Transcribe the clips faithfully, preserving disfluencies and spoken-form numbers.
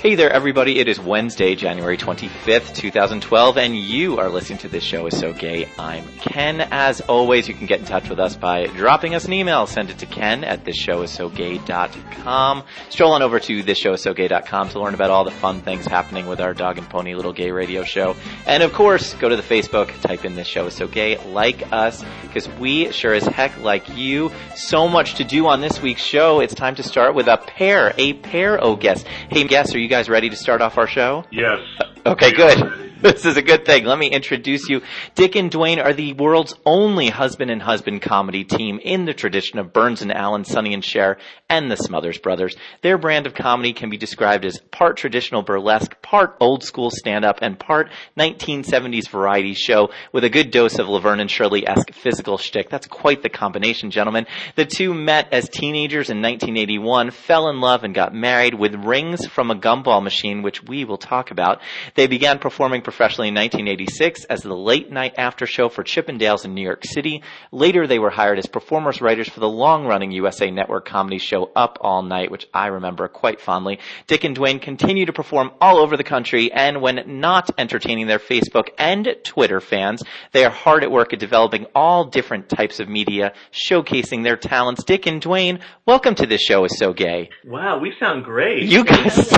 Hey there, everybody. It is Wednesday, January twenty-fifth, twenty twelve, and you are listening to This Show Is So Gay. I'm Ken. As always, you can get in touch with us by dropping us an email. Send it to ken at this show is so gay dot com. Stroll on over to this show is so gay dot com to learn about all the fun things happening with our Dog and Pony Little Gay Radio Show. And, of course, go to the Facebook, type in This Show Is So Gay, like us, because we sure as heck like you. So much to do on this week's show. It's time to start with a pair, a pair, oh guest. Hey, guests, are you guys ready to start off our show? Yes. Okay, good. This is a good thing. Let me introduce you. Dick and Dwayne are the world's only husband and husband comedy team in the tradition of Burns and Allen, Sonny and Cher, and the Smothers Brothers. Their brand of comedy can be described as part traditional burlesque, part old school stand-up, and part nineteen seventies variety show with a good dose of Laverne and Shirley-esque physical shtick. That's quite the combination, gentlemen. The two met as teenagers in nineteen eighty-one, fell in love, and got married with rings from a gumball machine, which we will talk about. They began performing professionally in nineteen eighty-six as the late-night after show for Chippendales in New York City. Later, they were hired as performers writers for the long-running U S A Network comedy show Up All Night, which I remember quite fondly. Dick and Dwayne continue to perform all over the country, and when not entertaining their Facebook and Twitter fans, they are hard at work at developing all different types of media, showcasing their talents. Dick and Dwayne, welcome to This Show Is So Gay. Wow, we sound great. You guys...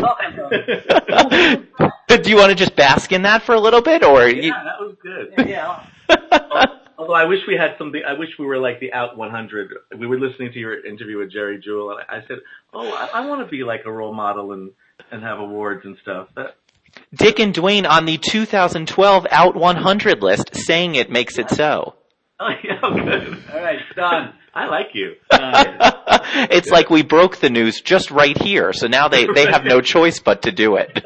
Do you want to just bask in that for a little bit, or? Yeah, you... that was good. Yeah. Although I wish we had something. I wish we were like the Out one hundred. We were listening to your interview with Jerry Jewell, and I said, "Oh, I, I want to be like a role model and and have awards and stuff." That... Dick and Dwayne on the two thousand twelve Out one hundred list, saying it makes it so. Oh yeah, good. All right, done. I like you. It's like we broke the news just right here, so now they they have no choice but to do it.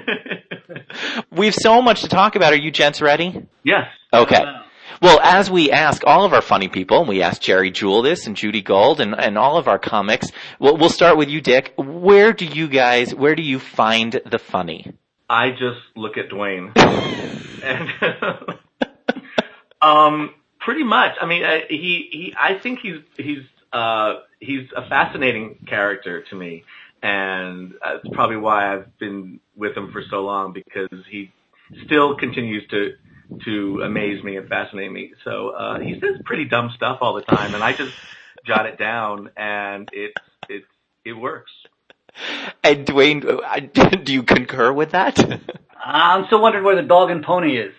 We've so much to talk about. Are you gents ready? Yes. Okay. Well, as we ask all of our funny people, and we ask Jerry Jewell this and Judy Gold and, and all of our comics, we'll, we'll start with you, Dick. Where do you guys, where do you find the funny? I just look at Dwayne. and, um, pretty much. I mean, I, he, he, I think he's, he's, uh, he's a fascinating character to me. And that's probably why I've been with him for so long, because he still continues to to amaze me and fascinate me. So uh, he says pretty dumb stuff all the time, and I just jot it down, and it it it works. And Dwayne, do you concur with that? I'm still wondering where the Dog and Pony is.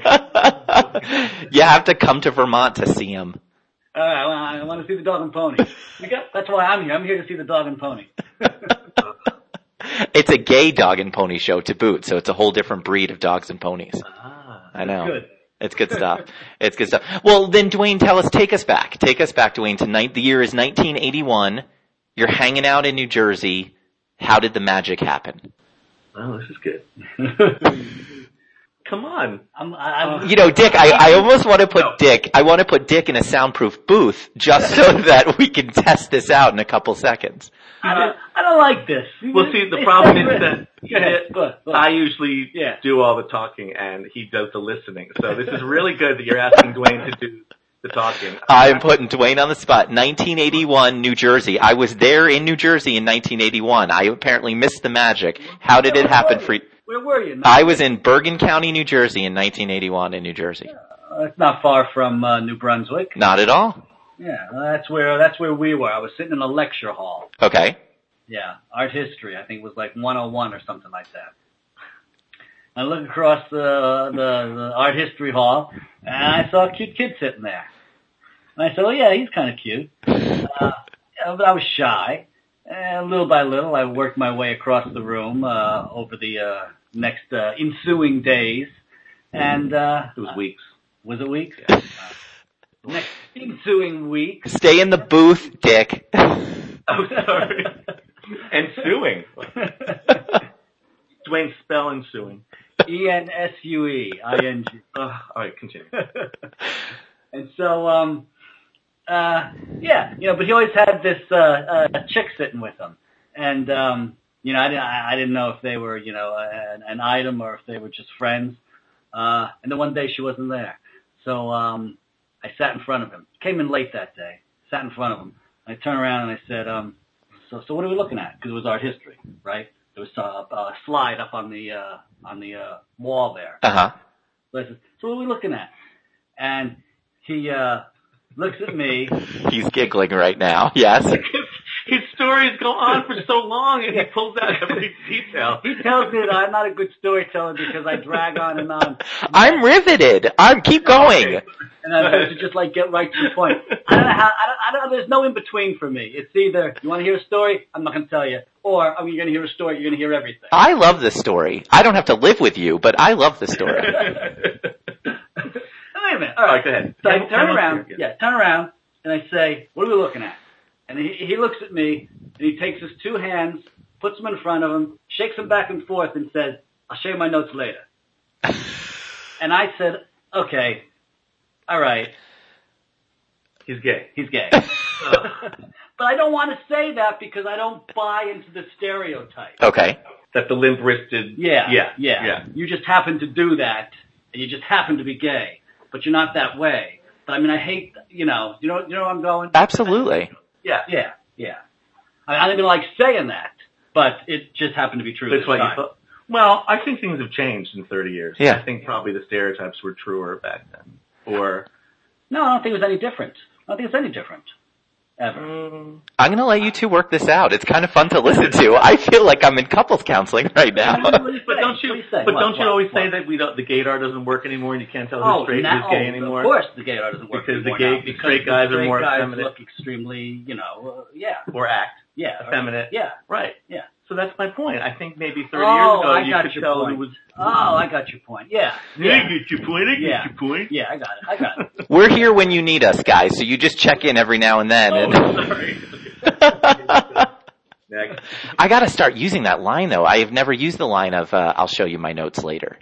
You have to come to Vermont to see him. All right, well, I want to see the Dog and Pony. That's why I'm here. I'm here to see the Dog and Pony. It's a gay dog and pony show to boot, so it's a whole different breed of dogs and ponies. Ah, I know. Good. It's good stuff. It's good stuff. Well, then, Dwayne, tell us, take us back. Take us back, Dwayne, to night. The year is nineteen eighty-one. You're hanging out in New Jersey. How did the magic happen? Oh, this is good. Come on. I'm, I'm, you know, Dick, I, I almost want to put no. Dick, I want to put Dick in a soundproof booth just so that we can test this out in a couple seconds. I don't, I don't like this. Well, see, the problem is that go ahead, go ahead, go ahead. I usually yeah. do all the talking and he does the listening. So this is really good that you're asking Dwayne to do the talking. I'm putting Dwayne on the spot. nineteen eighty-one, New Jersey. I was there in New Jersey in nineteen eighty-one. I apparently missed the magic. How did it happen for you? Where were you? I was in Bergen County, New Jersey in nineteen eighty-one in New Jersey. Uh, it's not far from uh, New Brunswick. Not at all. Yeah, that's where that's where we were. I was sitting in a lecture hall. Okay. Yeah, art history. I think it was like one oh one or something like that. I look across the, the, the art history hall, and I saw a cute kid sitting there. And I said, well, yeah, he's kind of cute. Uh, yeah, but I was shy. And little by little, I worked my way across the room uh, over the uh, next uh, ensuing days. And uh, it was weeks. Was it weeks? Yeah. Uh, next ensuing week. Stay in the booth, Dick. Oh, sorry. And suing. Dwayne, spell ensuing. E N S U E I N G. Uh, all right, continue. And so, um, uh, yeah, you know, but he always had this uh, uh, chick sitting with him, and um, you know, I didn't, I didn't know if they were, you know, an, an item or if they were just friends. Uh, and then one day she wasn't there, so um, I sat in front of him. Came in late that day. Sat in front of him. I turned around and I said, um, so, so what are we looking at? Because it was art history, right? there was a, a slide up on the uh, on the uh, wall there. Uh huh. So I said, so what are we looking at? And he uh, looks at me. He's giggling right now. Yes. His stories go on for so long, and he pulls out every detail. He tells me that I'm not a good storyteller because I drag on and on. I'm riveted. I'm keep going. And I'm supposed to just like get right to the point. I don't know how. I don't, I don't. There's no in between for me. It's either you want to hear a story, I'm not going to tell you, or oh, you're going to hear a story, you're going to hear everything. I love this story. I don't have to live with you, but I love the story. Wait a minute. All All right, right, go ahead. So I Tell- turn tell us around. again. Yeah, turn around, and I say, "What are we looking at?" And he, he looks at me, and he takes his two hands, puts them in front of him, shakes them back and forth, and says, "I'll show you my notes later." And I said, "Okay, all right, He's gay. he's gay." But I don't want to say that because I don't buy into the stereotype. Okay. That the limp-wristed. Yeah, Yeah. yeah, Yeah. You just happen to do that, and you just happen to be gay, but you're not that way. But I mean, I hate, you know, you know, you know where I'm going? Absolutely. Yeah. Yeah, yeah. I, mean, I don't even like saying that, but it just happened to be true. That's this what you time. thought. Well, I think things have changed in thirty years. Yeah. I think probably the stereotypes were truer back then. Or, No, I don't think it was any different. I don't think it's any different. Ever. um, I'm going to let you two work this out. It's kind of fun to listen to. I feel like I'm in couples counseling right now. What do you but say? don't you? What do you say? But What, don't you what, always what? say that we don't? The gaydar doesn't work anymore, and you can't tell who's Oh, straight and now, who's gay oh, anymore. Of course, the gaydar doesn't work Because the anymore gay- now, the because straight guys the are straight more guys effeminate. look extremely, you know, uh, yeah, Or act yeah, or- effeminate. yeah, Right. yeah. So that's my point. I think maybe thirty Oh, years ago I you got could your tell point. who was. Oh, I got your point. Yeah, Yeah, yeah, I get your point. I get Yeah. your point. yeah. I got it. I got it. We're here when you need us, guys, so you just check in every now and then. Oh, And sorry. Next. I got to start using that line, though. I have never used the line of, uh, I'll show you my notes later.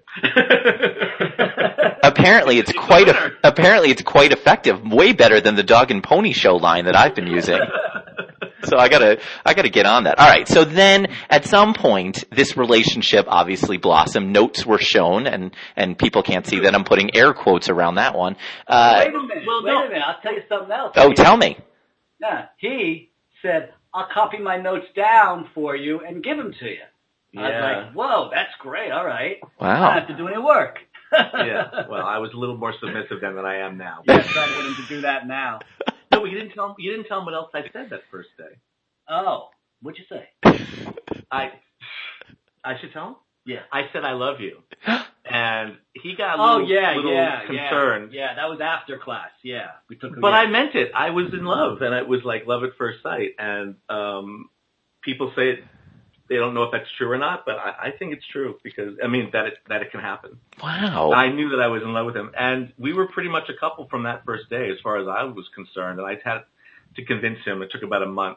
Apparently it's quite, a, apparently it's quite effective. Way better than the dog and pony show line that I've been using. So I gotta, I gotta get on that. Alright, so then at some point, this relationship obviously blossomed. Notes were shown, and, and people can't see that I'm putting air quotes around that one. Uh, Wait a minute. well, wait no. a minute. I'll tell you something else. oh, tell me. Yeah, he said, "I'll copy my notes down for you and give them to you." I was Yeah. like, "Whoa, that's great. All right. I Wow. don't have to do any work." Yeah. Well, I was a little more submissive then than I am now. Yeah, trying to get him to do that now. No, you didn't tell him. You didn't tell him what else I said that first day. Oh, what'd you say? I. I should tell him. Yeah. I said I love you, and he got a Oh little, yeah, little yeah, concerned. yeah. Yeah, that was after class. Yeah, we took. But yeah. I meant it. I was in love, and it was like love at first sight. And um, people say it, they don't know if that's true or not, but I, I think it's true because I mean that it that it can happen. Wow. I knew that I was in love with him, and we were pretty much a couple from that first day, as far as I was concerned. And I had to convince him. It took about a month,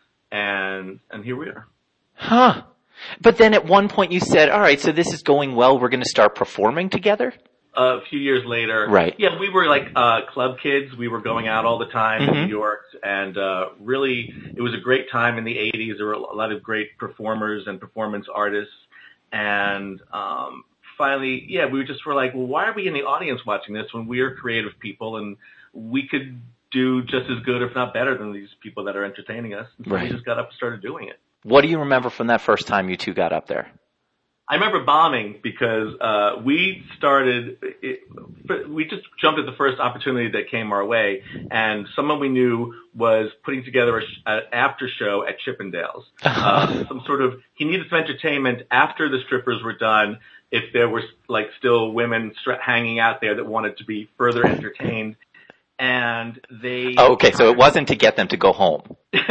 and and here we are. Huh. But then at one point you said, alright, so this is going well, we're gonna start performing together? Uh, a few years later, Right. Yeah, we were like uh club kids. We were going out all the time Mhm. in New York, and uh really, it was a great time in the eighties. There were a lot of great performers and performance artists, and um finally, yeah, we just were like, well, why are we in the audience watching this when we are creative people and we could do just as good, if not better, than these people that are entertaining us? And so Right. we just got up and started doing it. What do you remember from that first time you two got up there? I remember bombing because uh we started, it, we just jumped at the first opportunity that came our way, and someone we knew was putting together a sh- an after show at Chippendales. Uh, some sort of, he needed some entertainment after the strippers were done, if there were like still women stra- hanging out there that wanted to be further entertained. And they... Oh, okay, so it wasn't to get them to go home.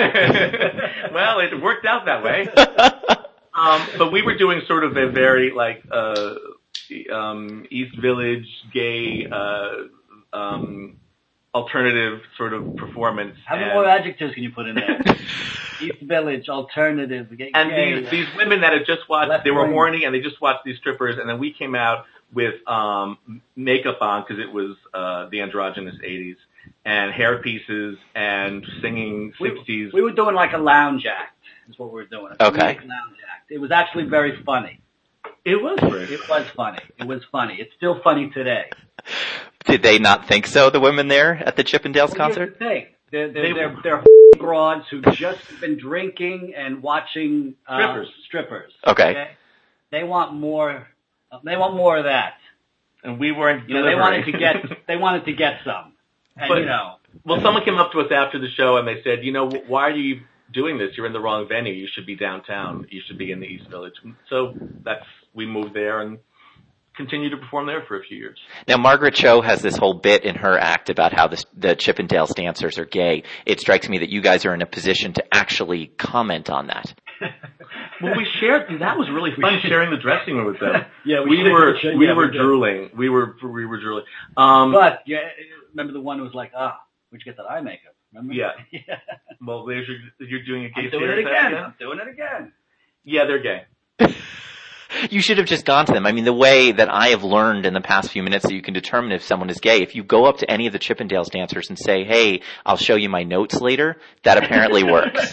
Well, it worked out that way. Um, but we were doing sort of a very like uh, um, East Village gay uh, um, alternative sort of performance. How many and, more adjectives can you put in there? East Village, alternative, gay. and gay. these these women that had just watched, Left they were brain. horny and they just watched these strippers, and then we came out with um, makeup on because it was uh, the androgynous eighties, and hair pieces and singing sixties. We, we were doing like a lounge act, is what we were doing. A Okay. comedic lounge act. It was actually very funny. It was great. It was funny. It was funny. It's still funny today. Did they not think so, the women there at the Chippendales Well, concert? Here's the thing. They're they're They- they're, they're broads who've just been drinking and watching uh, Strippers. Strippers. Okay. They want more. Uh, they want more of that. And we weren't You know, they wanted to delivering. get. They wanted to get some. And But- you know, Well, someone came up to us after the show and they said, you know, why are you doing this? You're in the wrong venue. You should be downtown. You should be in the East Village. So that's, we moved there and continued to perform there for a few years. Now, Margaret Cho has this whole bit in her act about how the, the Chippendales dancers are gay. It strikes me that you guys are in a position to actually comment on that. Well, we shared, that was really fun sharing the dressing room with them. Yeah, we we did. were, Yeah, we we were did. drooling. We were, we were drooling. Um, but yeah, remember the one who was like, ah, where'd you get that eye makeup? Remember? Yeah. yeah. well, there's your, you're doing a gay I'm doing it stereotype again. I'm doing it again. Yeah, they're gay. You should have just gone to them. I mean, the way that I have learned in the past few minutes that you can determine if someone is gay, if you go up to any of the Chippendales dancers and say, hey, I'll show you my notes later, that apparently works.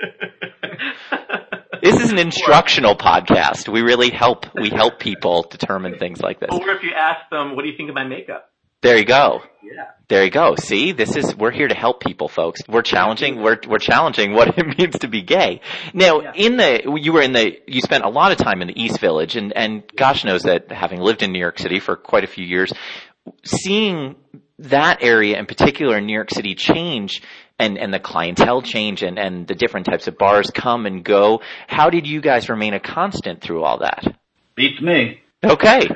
This is an instructional podcast. We really help, we help people determine things like this. Or if you ask them, what do you think of my makeup? There you go. Yeah. There you go. See, this is, we're here to help people, folks. We're challenging, we're, we're challenging what it means to be gay. Now, Yeah. in the, you were in the, you spent a lot of time in the East Village, and, and gosh knows that having lived in New York City for quite a few years, seeing that area in particular in New York City change, and, and the clientele change, and, and the different types of bars come and go, how did you guys remain a constant through all that? Beats me. Okay.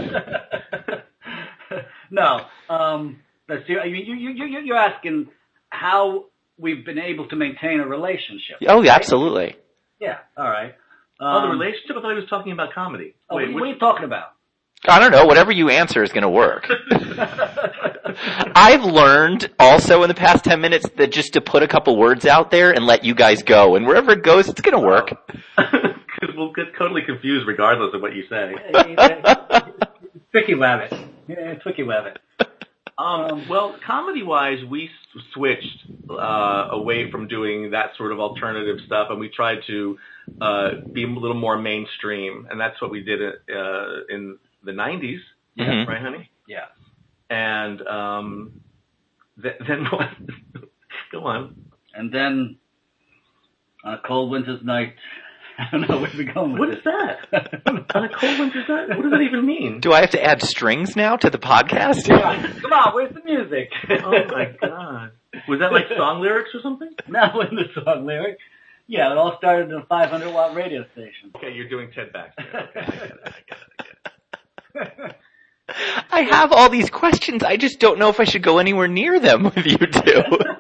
No. Um, let's see. You, you, you, you, you're asking how we've been able to maintain a relationship. Oh, yeah, absolutely. Yeah. All right. Oh, the Um, relationship? I thought he was talking about comedy. oh, Wait, what, what are which- you talking about? I don't know. Whatever you answer is going to work. I've learned also in the past ten minutes that just to put a couple words out there and let you guys go. And wherever it goes, it's going to work. Because we'll get totally confused regardless of what you say. Tricky rabbit. Yeah, tricky rabbit. Um, well, comedy-wise, we s- switched uh, away from doing that sort of alternative stuff, and we tried to uh, be a little more mainstream, and that's what we did uh, in the nineties, Mhm. right, honey? Yeah. And um, th- then what? Go on. And then on a cold winter's night, I don't know where we're going with What this. is that? On a cold winter's night? What does that even mean? Do I have to add strings now to the podcast? Come on, where's the music? Oh my god! Was that like song lyrics or something? Now in the song lyric. Yeah, it all started in a five hundred watt radio station. Okay, you're doing Ted Baxter. Okay, I get it. I get it. I get it. I have all these questions. I just don't know if I should go anywhere near them with you two.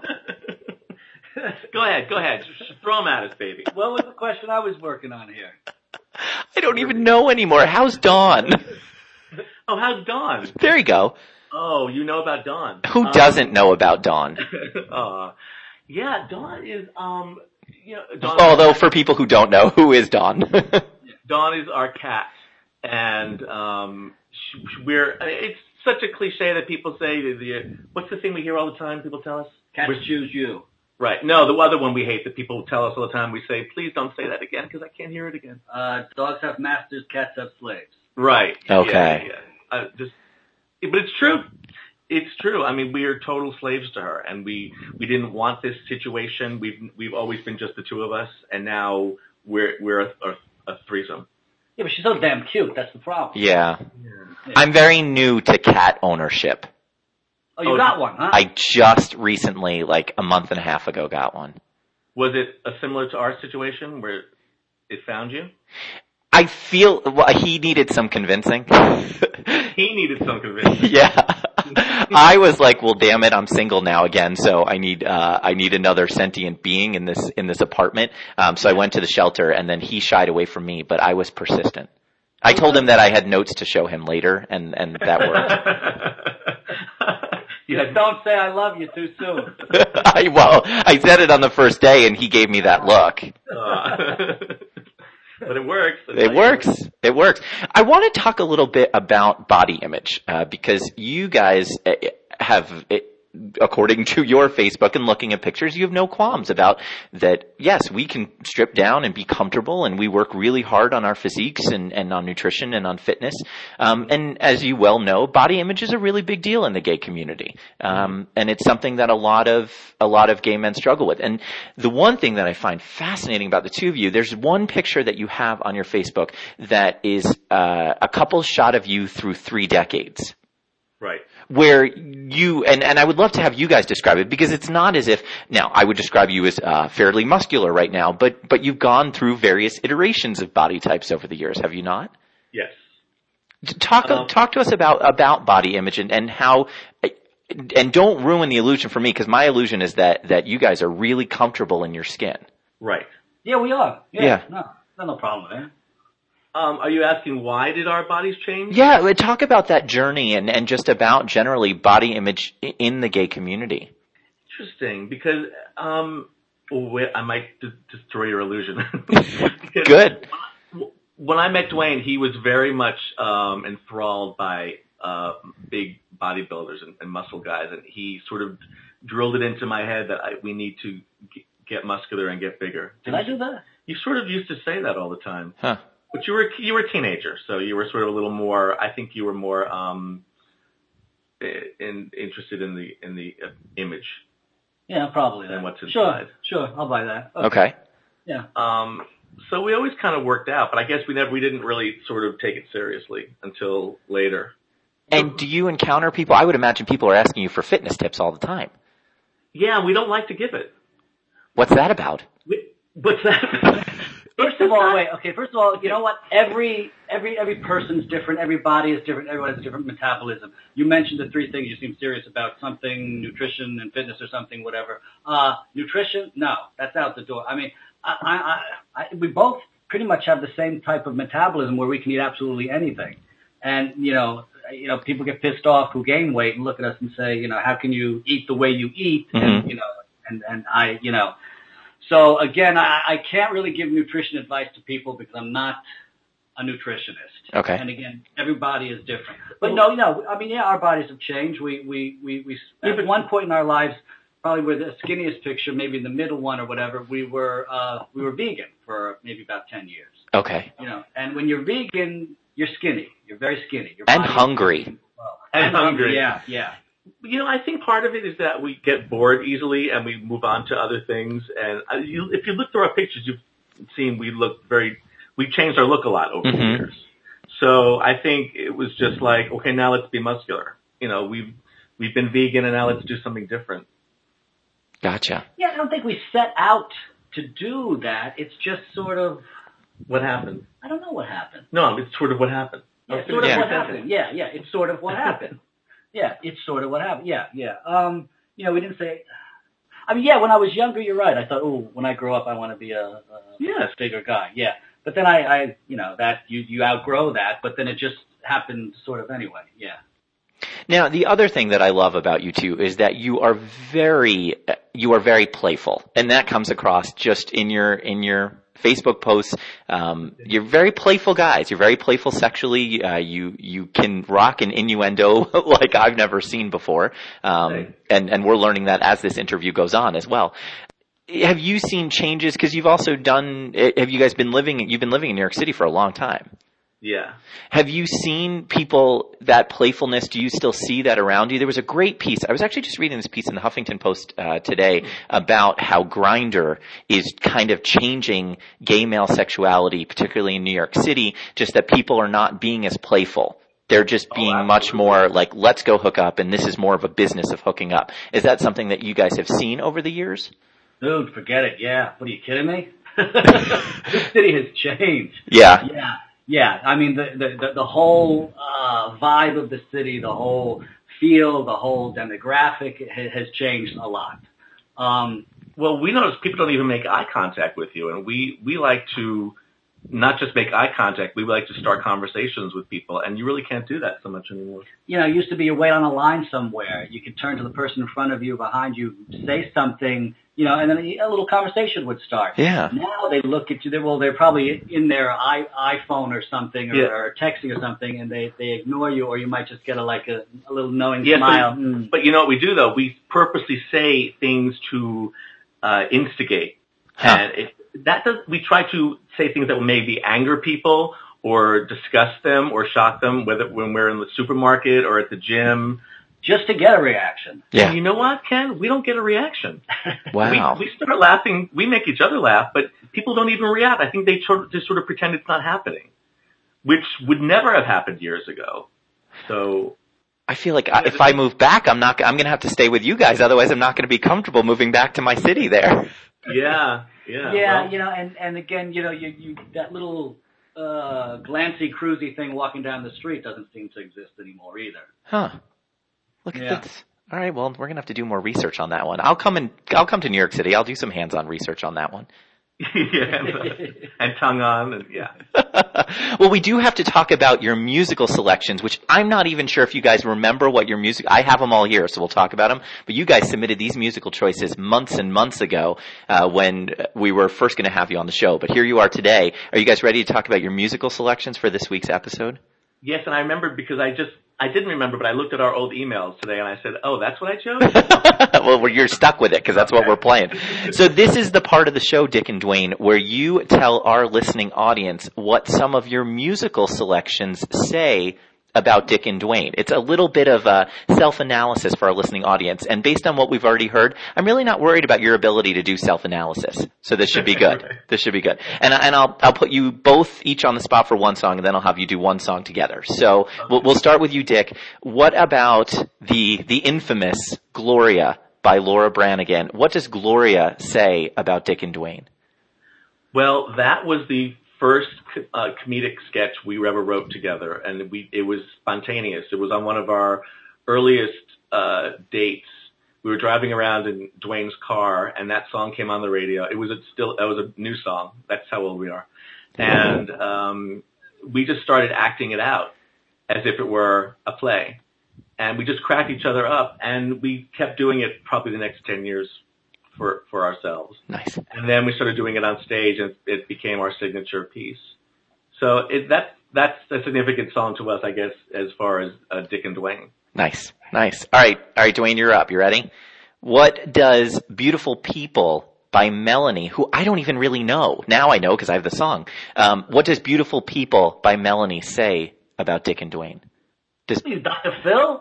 Go ahead, go ahead. Just throw them at us, baby. What was the question I was working on here? I don't even know anymore. How's Dawn? Oh, how's Dawn? There you go. Oh, you know about Dawn. Who Um, doesn't know about Dawn? uh, yeah, Dawn is, um, you know, Dawn, Although for people who don't know, who is Dawn? Dawn is our cat. And, um, sh- sh- we're, it's such a cliche that people say, the, the, what's the thing we hear all the time people tell us? Cats We're- choose you. Right. No, the other one we hate that people tell us all the time, we say, please don't say that again because I can't hear it again. Uh, dogs have masters, cats have slaves. Right. Okay. Yeah, yeah. Uh, just, but it's true. It's true. I mean, we are total slaves to her, and we we didn't want this situation. We've we've always been just the two of us, and now we're we're a, a, a threesome. Yeah, but she's so damn cute. That's the problem. Yeah. Yeah. I'm very new to cat ownership. Oh, you Oh, got one, huh? I just recently, like a month and a half ago, got one. Was it uh, similar to our situation where it found you? I feel well, he needed some convincing. He needed some convincing. Yeah. I was like, well, damn it, I'm single now again, so I need uh I need another sentient being in this in this apartment. Um so I went to the shelter, and then he shied away from me, but I was persistent. I told him that I had notes to show him later, and and that worked. You Just had, don't say I love you too soon. I well, I said it on the first day, and he gave me that look. uh, but it works. It works. It works. I want to talk a little bit about body image, uh, because you guys uh, have, it, according to your Facebook and looking at pictures, you have no qualms about that. Yes, we can strip down and be comfortable, and we work really hard on our physiques and, and on nutrition and on fitness. Um, and as you well know, body image is a really big deal in the gay community. Um, and it's something that a lot of, a lot of gay men struggle with. And the one thing that I find fascinating about the two of you, there's one picture that you have on your Facebook that is, uh, a couple shot of you through three decades. Right. Where you, and, and I would love to have you guys describe it, because it's not as if, now I would describe you as uh, fairly muscular right now, but, but you've gone through various iterations of body types over the years, have you not? Yes. Talk, Um, talk to us about, about body image and, and how, and don't ruin the illusion for me, because my illusion is that, that you guys are really comfortable in your skin. Right. Yeah, we are. Yeah. Yeah. No, no, no problem there. Um, are you asking why did our bodies change? Yeah, talk about that journey and, and just about generally body image in the gay community. Interesting, because um, wait, I might d- destroy your illusion. Good. When I met Dwayne, he was very much um, enthralled by uh, big bodybuilders and, and muscle guys, and he sort of drilled it into my head that I, we need to g- get muscular and get bigger. Did I do that? You sort of used to say that all the time. Huh. But you were you were a teenager, so you were sort of a little more. I think you were more um, in, interested in the in the uh, image. Yeah, probably. Than That. what's Sure, inside. sure. I'll buy that. Okay. Okay. Yeah. Um, so we always kind of worked out, but I guess we never we didn't really sort of take it seriously until later. And do you encounter people? I would imagine people are asking you for fitness tips all the time. Yeah, we don't like to give it. What's that about? We, what's that? First of all, wait, okay, first of all, you know what? Every, every, every person's different. Every body is different. Everyone has different metabolism. You mentioned the three things you seem serious about, something, nutrition and fitness or something, whatever. Uh, nutrition? No, that's out the door. I mean, I, I, I, we both pretty much have the same type of metabolism where we can eat absolutely anything. And, you know, you know, people get pissed off who gain weight and look at us and say, you know, how can you eat the way you eat? Mm-hmm. And, you know, and, and I, you know, So again, I, I can't really give nutrition advice to people because I'm not a nutritionist. Okay. And again, everybody is different. But no, no, I mean, yeah, our bodies have changed. We, we, we, we, at one point in our lives, probably we're the skinniest picture, maybe the middle one or whatever, we were, uh, we were vegan for maybe about ten years. Okay. You know, and when you're vegan, you're skinny. You're very skinny. Your And body is- hungry. Well, And hungry. Yeah, yeah. You know, I think part of it is that we get bored easily and we move on to other things. And uh, you, if you look through our pictures, you've seen we look very, we've changed our look a lot over Mm-hmm. the years. So I think it was just like, okay, now let's be muscular. You know, we've, we've been vegan and now let's do something different. Gotcha. Yeah, I don't think we set out to do that. It's just sort of, What happened? I don't know what happened. No, it's sort of what happened. Yeah, Okay. sort of Yeah. what happened. Yeah, yeah, it's sort of what happened. Yeah, it's sort of what happened. Yeah, yeah. Um, you know, we didn't say. I mean, yeah, when I was younger, you're right. I thought, oh, when I grow up, I want to be a, a Yes. bigger guy. Yeah, but then I, I, you know, that you you outgrow that, but then it just happened sort of anyway. Yeah. Now, the other thing that I love about you two is that you are very, you are very playful, and that comes across just in your in your Facebook posts. Um, you're very playful guys. You're very playful sexually. Uh, you you can rock an innuendo like I've never seen before, um, Right. and and we're learning that as this interview goes on as well. Have you seen changes? Because you've also done. Have you guys been living? You've been living in New York City for a long time. Yeah. Have you seen people, that playfulness, do you still see that around you? There was a great piece. I was actually just reading this piece in the Huffington Post uh, today about how Grindr is kind of changing gay male sexuality, particularly in New York City, just that people are not being as playful. They're just being Oh, much more like, let's go hook up, and this is more of a business of hooking up. Is that something that you guys have seen over the years? Dude, forget it. Yeah. What are you kidding me? This city has changed. Yeah. Yeah. Yeah, I mean, the, the, the, the whole, uh, vibe of the city, the whole feel, the whole demographic ha- has changed a lot. Um, Well, we notice people don't even make eye contact with you, and we, we like to not just make eye contact. We would like to start conversations with people, and you really can't do that so much anymore. You know, it used to be you wait on a line somewhere. You could turn to the person in front of you, behind you, say something, you know, and then a little conversation would start. Yeah. Now they look at you. They're, well, they're probably in their i iPhone or something, or, Yeah. or texting or something, and they they ignore you, or you might just get a like a, a little knowing Yeah, smile. but, Mm. but you know what we do though? We purposely say things to uh, instigate, Huh. and it, that does. We try to say things that will maybe anger people or disgust them or shock them, whether when we're in the supermarket or at the gym. Just to get a reaction. Yeah. And you know what, Ken? We don't get a reaction. Wow. We, we start laughing. We make each other laugh, but people don't even react. I think they sort of, just sort of pretend it's not happening, which would never have happened years ago. So I feel like I, if I move back, I'm not. I'm going to have to stay with you guys. Otherwise, I'm not going to be comfortable moving back to my city there. yeah, yeah, Yeah, well, you know, and and again, you know, you you that little uh glancy, cruisy thing walking down the street doesn't seem to exist anymore either. Huh. Look Yeah. at this. All right. Well, we're going to have to do more research on that one. I'll come and I'll come to New York City. I'll do some hands-on research on that one. yeah, and, and tongue on, and yeah. Well, we do have to talk about your musical selections, which I'm not even sure if you guys remember what your music, I have them all here, so we'll talk about them. But you guys submitted these musical choices months and months ago, uh, when we were first going to have you on the show. But here you are today. Are you guys ready to talk about your musical selections for this week's episode? Yes, and I remembered because I just, I didn't remember, but I looked at our old emails today and I said, oh, that's what I chose? Well, you're stuck with it because that's what we're playing. So this is the part of the show, Dick and Dwayne, where you tell our listening audience what some of your musical selections say about Dick and Dwayne. It's a little bit of a self-analysis for our listening audience. And based on what we've already heard, I'm really not worried about your ability to do self-analysis. So this should be good. Right. This should be good. And, and I'll, I'll put you both each on the spot for one song, and then I'll have you do one song together. So okay. we'll, we'll start with you, Dick. What about the, the infamous Gloria by Laura Branigan? What does Gloria say about Dick and Dwayne? Well, that was the first uh, comedic sketch we ever wrote together, and we it was spontaneous. It was on one of our earliest uh, dates. We were driving around in Dwayne's car, and that song came on the radio. It was a still, it was a new song. That's how old we are. And um, we just started acting it out as if it were a play. And we just cracked each other up, and we kept doing it probably the next ten years for for ourselves. Nice. And then we started doing it on stage, and it became our signature piece. So it, that, that's a significant song to us, I guess, as far as uh, Dick and Dwayne. Nice, nice. All right, all right, Dwayne, you're up. You ready? What does Beautiful People by Melanie, who I don't even really know, now I know because I have the song, um, what does Beautiful People by Melanie say about Dick and Dwayne? Does... Please, Doctor Phil?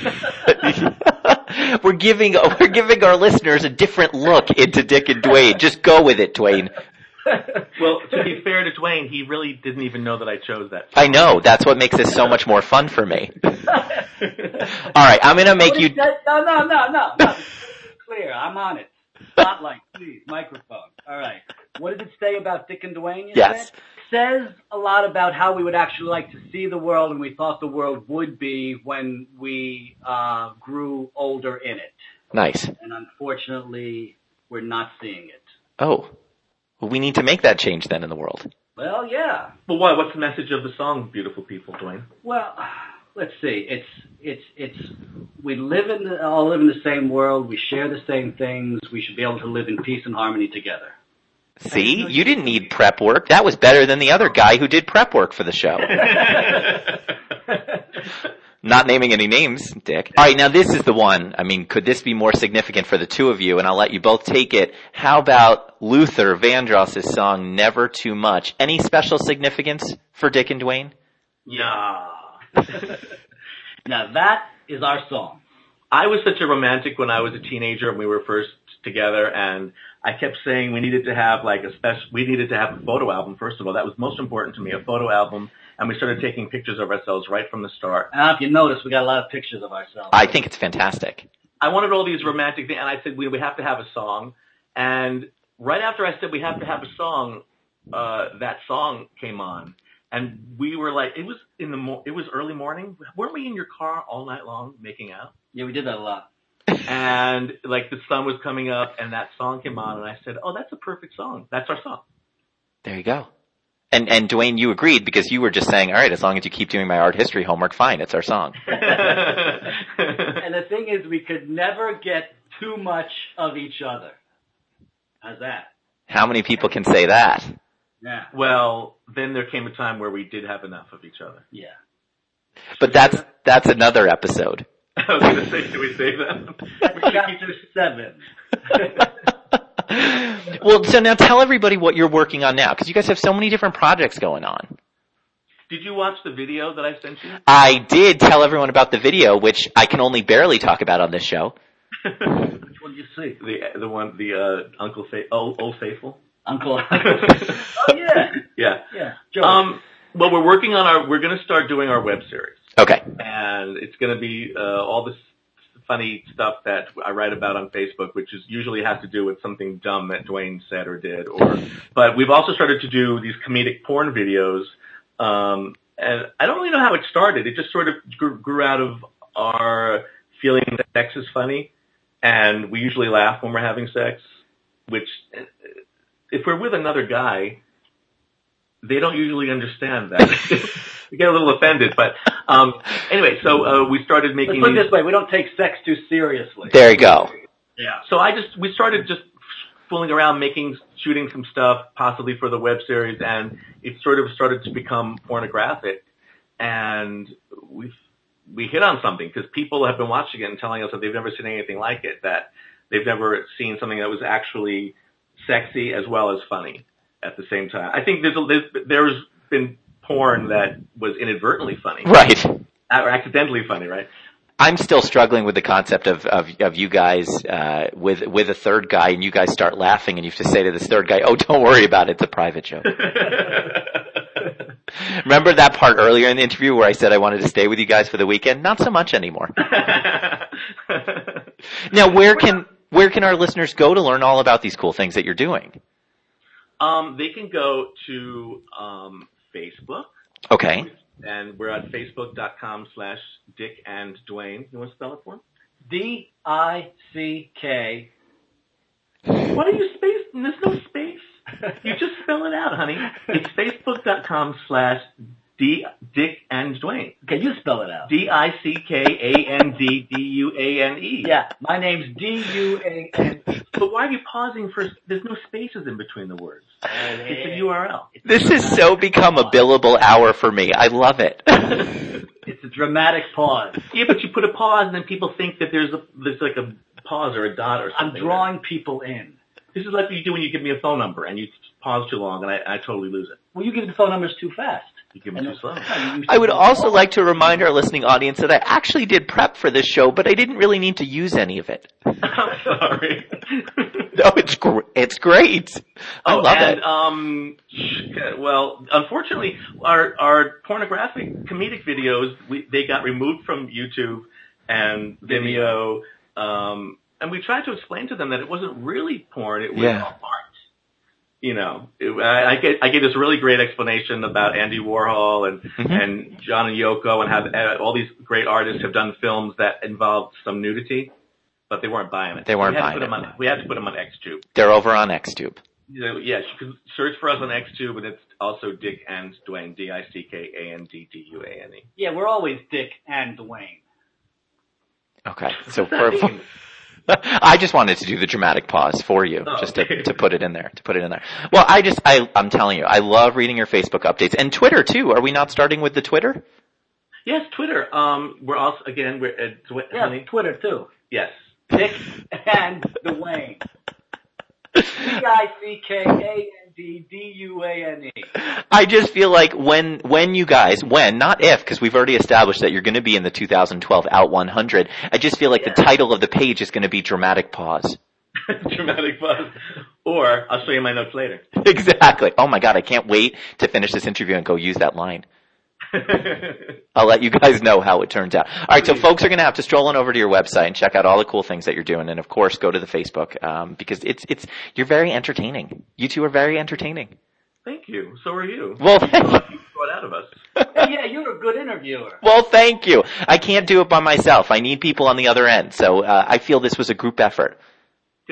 we're giving we're giving our listeners a different look into Dick and Dwayne. Just go with it, Dwayne. Well, to be fair to Dwayne, he really didn't even know that I chose that song. I know. That's what makes this so much more fun for me. All right, I'm going to make you... No, no, no, no, no. Clear, I'm on it. Spotlight, please, microphone. All right. What does it say about Dick and Dwayne, you Yes. said? It says a lot about how we would actually like to see the world and we thought the world would be when we uh, grew older in it. Nice. And unfortunately, we're not seeing it. Oh. Well, we need to make that change then in the world. Well, yeah. Well, why? What's the message of the song, Beautiful People, Dwayne? Well, let's see. It's it's it's we live in the, all live in the same world. We share the same things. We should be able to live in peace and harmony together. See? You didn't need prep work. That was better than the other guy who did prep work for the show. Not naming any names, Dick. All right, now this is the one. I mean, could this be more significant for the two of you? And I'll let you both take it. How about Luther Vandross's song, Never Too Much? Any special significance for Dick and Dwayne? Yeah. Now that is our song. I was such a romantic when I was a teenager and we were first together, and I kept saying we needed to have like a special, we needed to have a photo album, first of all. That was most important to me, a photo album. And we started taking pictures of ourselves right from the start. And if you notice, we got a lot of pictures of ourselves. I think it's fantastic. I wanted all these romantic things, and I said we, we have to have a song. And right after I said we have to have a song, uh, that song came on. And we were like, it was in the mo- it was early morning. Weren't we in your car all night long making out? Yeah, we did that a lot. And like the sun was coming up, and that song came on, and I said, oh, that's a perfect song. That's our song. There you go. And and Dwayne, you agreed because you were just saying, all right, as long as you keep doing my art history homework, fine, it's our song. And the thing is, we could never get too much of each other. How's that? How many people can say that? Yeah. Well, then there came a time where we did have enough of each other. Yeah. But that's that's another episode. I was going to say, should we save that? Chapter seven. Well, so now tell everybody what you're working on now, because you guys have so many different projects going on. Did you watch the video that I sent you? I did tell everyone about the video, which I can only barely talk about on this show. Which one did you see? The the one the uh, Uncle Fa- old, old Faithful. Uncle. Oh yeah. Yeah. Yeah. Joe. Um. Well, we're working on our. We're going to start doing our web series, Okay. and it's going to be uh, all this funny stuff that I write about on Facebook, which is usually has to do with something dumb that Dwayne said or did. Or, but we've also started to do these comedic porn videos, um, and I don't really know how it started. It just sort of grew, grew out of our feeling that sex is funny, and we usually laugh when we're having sex. Which, if we're with another guy, they don't usually understand that. We get a little offended, but um, anyway, so uh, we started making. Let's put it these, this way: we don't take sex too seriously. There you go. Yeah. So I just we started just fooling around, making, shooting some stuff, possibly for the web series, and it sort of started to become pornographic, and we we hit on something because people have been watching it and telling us that they've never seen anything like it, that they've never seen something that was actually sexy as well as funny at the same time. I think there's a, there's, there's been porn that was inadvertently funny. Right. Or accidentally funny, right? I'm still struggling with the concept of, of, of you guys, uh, with, with a third guy and you guys start laughing and you have to say to this third guy, oh, don't worry about it. It's a private joke. Remember that part earlier in the interview where I said I wanted to stay with you guys for the weekend? Not so much anymore. Now, where can, where can our listeners go to learn all about these cool things that you're doing? Um, they can go to, um, Facebook. Okay. And we're at facebook.com slash Dick and Dwayne. You want to spell it for him? D I C K. What are you space? There's no space. You just spell it out, honey. It's facebook.com slash D Dick and Dwayne. Okay, you spell it out. D I C K A N D D U A N E. Yeah, my name's D U A N E. But why are you pausing for? There's no spaces in between the words. It's a U R L. This has so become a billable hour for me. I love it. It's a dramatic pause. Yeah, but you put a pause and then people think that there's a there's like a pause or a dot or I'm something. drawing people in. This is like you do when you give me a phone number and you pause too long and I, I totally lose it. Well, you give the phone numbers too fast. You give me too slow. I would also like to remind our listening audience that I actually did prep for this show, but I didn't really need to use any of it. I'm sorry. No, it's gr- it's great. I oh, love and, it. Um, well, unfortunately, our our pornographic comedic videos we, they got removed from YouTube and Vimeo, um, and we tried to explain to them that it wasn't really porn; it was Yeah. art. You know, it, I, I get I gave this really great explanation about Andy Warhol and Mm-hmm. and John and Yoko and how uh, all these great artists have done films that involved some nudity, but they weren't buying it. They weren't we had buying to put it. them on, we had to put them on XTube. They're over on XTube. You know, yes, you can search for us on XTube, and it's also Dick and Dwayne, D I C K A N D D U A N E. Yeah, we're always Dick and Dwayne. Okay, so What's that for, mean? I just wanted to do the dramatic pause for you, Oh, just okay. to to put it in there, to put it in there. Well, I just I I'm telling you, I love reading your Facebook updates and Twitter too. Are we not starting with the Twitter? Yes, Twitter. Um, we're also again we're at Dw- Yeah, honey. Twitter too. Yes. Dick and Dwayne. D I C K A N D D U A N E. I just feel like when when you guys, when, not if, because we've already established that you're going to be in the two thousand twelve Out one hundred, I just feel like Yeah. the title of the page is going to be Dramatic Pause. Dramatic buzz. Or I'll show you my notes later. Exactly. Oh my God, I can't wait to finish this interview and go use that line. I'll let you guys know how it turns out. All right, so folks are going to have to stroll on over to your website and check out all the cool things that you're doing, and of course, go to the Facebook um, because it's it's you're very entertaining. You two are very entertaining. Thank you. So are you. Well, thank you. You brought out of us. Hey, yeah, you're a good interviewer. Well, thank you. I can't do it by myself. I need people on the other end, so uh, I feel this was a group effort. Good.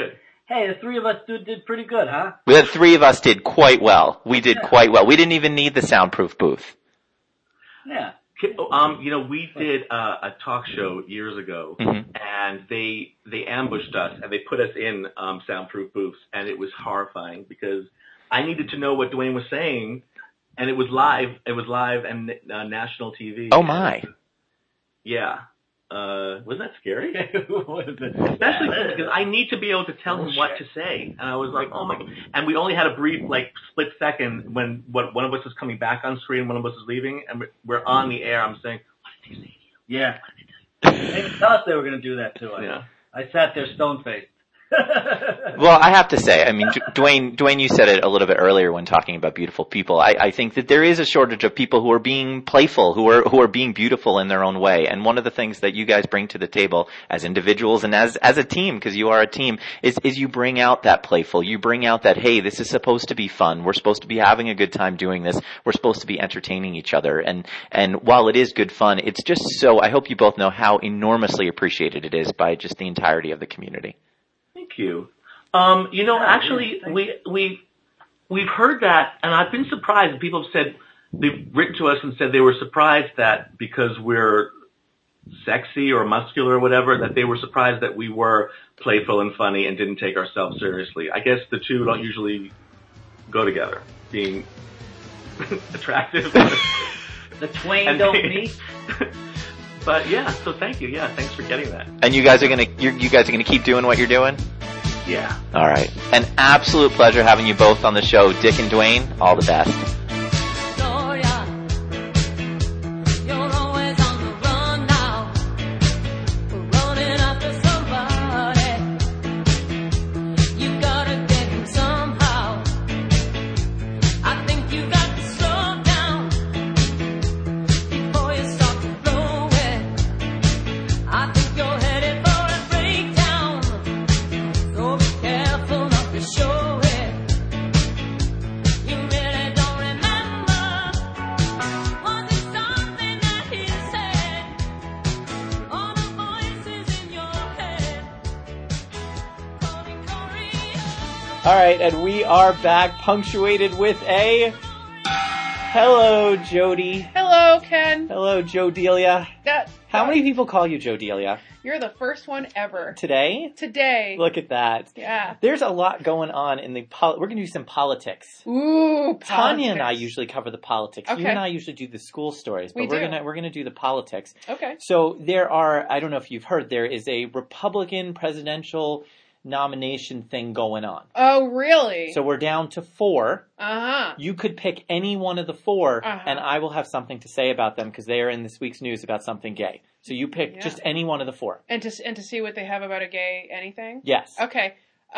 hey, the three of us did, did pretty good, huh? The three of us did quite well. We did Yeah. quite well. We didn't even need the soundproof booth. Yeah. Um, you know, we did uh, a talk show years ago, Mm-hmm. and they they ambushed us and they put us in um, soundproof booths, and it was horrifying because I needed to know what Dwayne was saying, and it was live. It was live and uh, national T V. Oh my! And, yeah, uh, wasn't that scary? What is it? Especially because I need to be able to tell him what to say, and I was like, oh my god! And we only had a brief, like, split second when what one of us was coming back on screen, one of us was leaving, and we're, we're on the air. I'm saying, what did they say? Yeah. They didn't tell us they were going to do that to us. Yeah. I sat there stone-faced. Well, I have to say, I mean, D- Dwayne, Dwayne, you said it a little bit earlier when talking about beautiful people. I, I think that there is a shortage of people who are being playful, who are who are being beautiful in their own way. And one of the things that you guys bring to the table as individuals and as as a team, because you are a team, is is you bring out that playful. You bring out that, hey, this is supposed to be fun. We're supposed to be having a good time doing this. We're supposed to be entertaining each other. And and while it is good fun, it's just so. I hope you both know how enormously appreciated it is by just the entirety of the community. Thank you. Um, you know, Yeah, actually, yeah, we we we've heard that, and I've been surprised. People have said they've written to us and said they were surprised that because we're sexy or muscular or whatever, that they were surprised that we were playful and funny and didn't take ourselves seriously. I guess the two don't usually go together, being attractive. The twain and don't being- meet. But yeah, so thank you. Yeah, thanks for getting that. And you guys are gonna you're, you guys are gonna keep doing what you're doing. Yeah. All right. An absolute pleasure having you both on the show. Dick and Dwayne, all the best. All right, and we are back, punctuated with a hello, Jody. Hello, Ken. Hello, Joe Delia. That, How many people call you Joe Delia? You're the first one ever. Today? Today. Look at that. Yeah. There's a lot going on in the pol- we're going to do some politics. Ooh, politics. Tanya and I usually cover the politics. You Okay. and I usually do the school stories, but We we're do. gonna we're gonna do the politics. Okay. So there are, I don't know if you've heard, there is a Republican presidential nomination thing going on. Oh, really? So we're down to four. Uh-huh. You could pick any one of the four, Uh-huh. and I will have something to say about them because they are in this week's news about something gay. So you pick Yeah. just any one of the four. And to and to see what they have about a gay anything? Yes. Okay.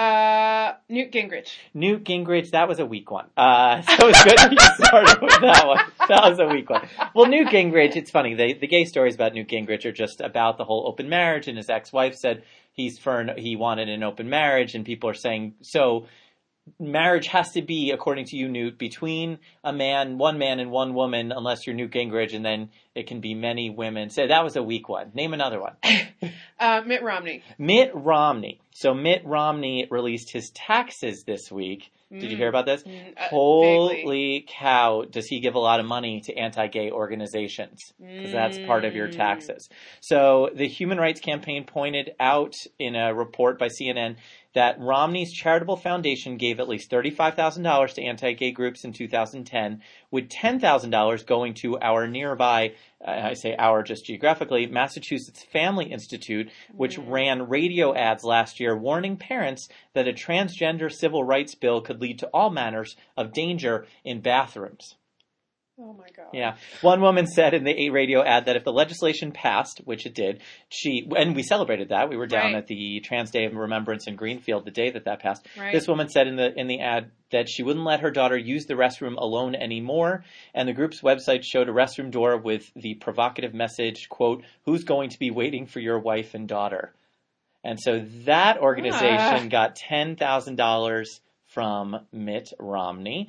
Uh, Newt Gingrich. Newt Gingrich, that was a weak one. Uh, so it's good that you started with that one. That was a weak one. Well, Newt Gingrich, it's funny. The, the gay stories about Newt Gingrich are just about the whole open marriage, and his ex-wife said he's for an, he wanted an open marriage, and people are saying, so marriage has to be, according to you, Newt, between a man, one man and one woman, unless you're Newt Gingrich, and then it can be many women. So that was a weak one. Name another one. Uh, Mitt Romney. Mitt Romney. So Mitt Romney released his taxes this week. Did you hear about this? Mm, uh, Holy vaguely. cow, does he give a lot of money to anti-gay organizations? Because that's part of your Mm. taxes. So the Human Rights Campaign pointed out in a report by C N N that Romney's charitable foundation gave at least thirty-five thousand dollars to anti-gay groups in two thousand ten, with ten thousand dollars going to our nearby, uh, I say our just geographically, Massachusetts Family Institute, which Mm. ran radio ads last year warning parents that a transgender civil rights bill could lead to all manners of danger in bathrooms. Oh my God. Yeah. One woman said in the radio ad that if the legislation passed, which it did, she, and we celebrated that. We were down Right. at the Trans Day of Remembrance in Greenfield the day that that passed. Right. This woman said in the in the ad that she wouldn't let her daughter use the restroom alone anymore. And the group's website showed a restroom door with the provocative message, quote, "Who's going to be waiting for your wife and daughter?" And so that organization Ah. got ten thousand dollars from Mitt Romney.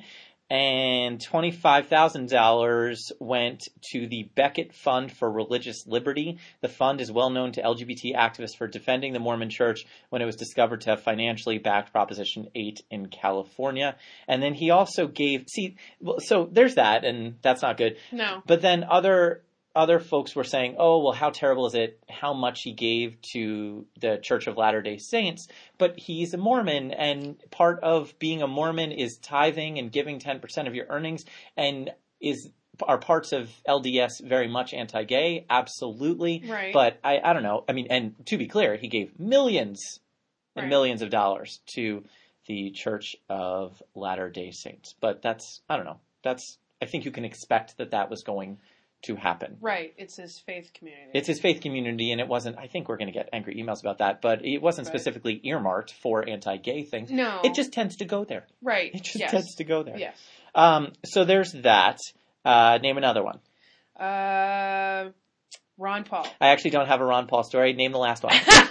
and twenty-five thousand dollars went to the Beckett Fund for Religious Liberty. The fund is well known to L G B T activists for defending the Mormon Church when it was discovered to have financially backed Proposition eight in California. And then he also gave, see, well, so there's that, and that's not good. No. But then other other folks were saying, oh, well, how terrible is it how much he gave to the Church of Latter-day Saints? But he's a Mormon, and part of being a Mormon is tithing and giving ten percent of your earnings. And is are parts of L D S very much anti-gay? Absolutely. Right. But I, I don't know. I mean, and to be clear, he gave millions and Right. millions of dollars to the Church of Latter-day Saints. But that's, I don't know. That's, I think you can expect that that was going to happen. Right. It's his faith community. It's his faith community, and it wasn't, I think we're going to get angry emails about that, but it wasn't Right. specifically earmarked for anti-gay things. No. It just tends to go there. Right. It just yes. tends to go there. Yes. Um, so there's that. Uh, name another one. Uh, Ron Paul. I actually don't have a Ron Paul story. Name the last one.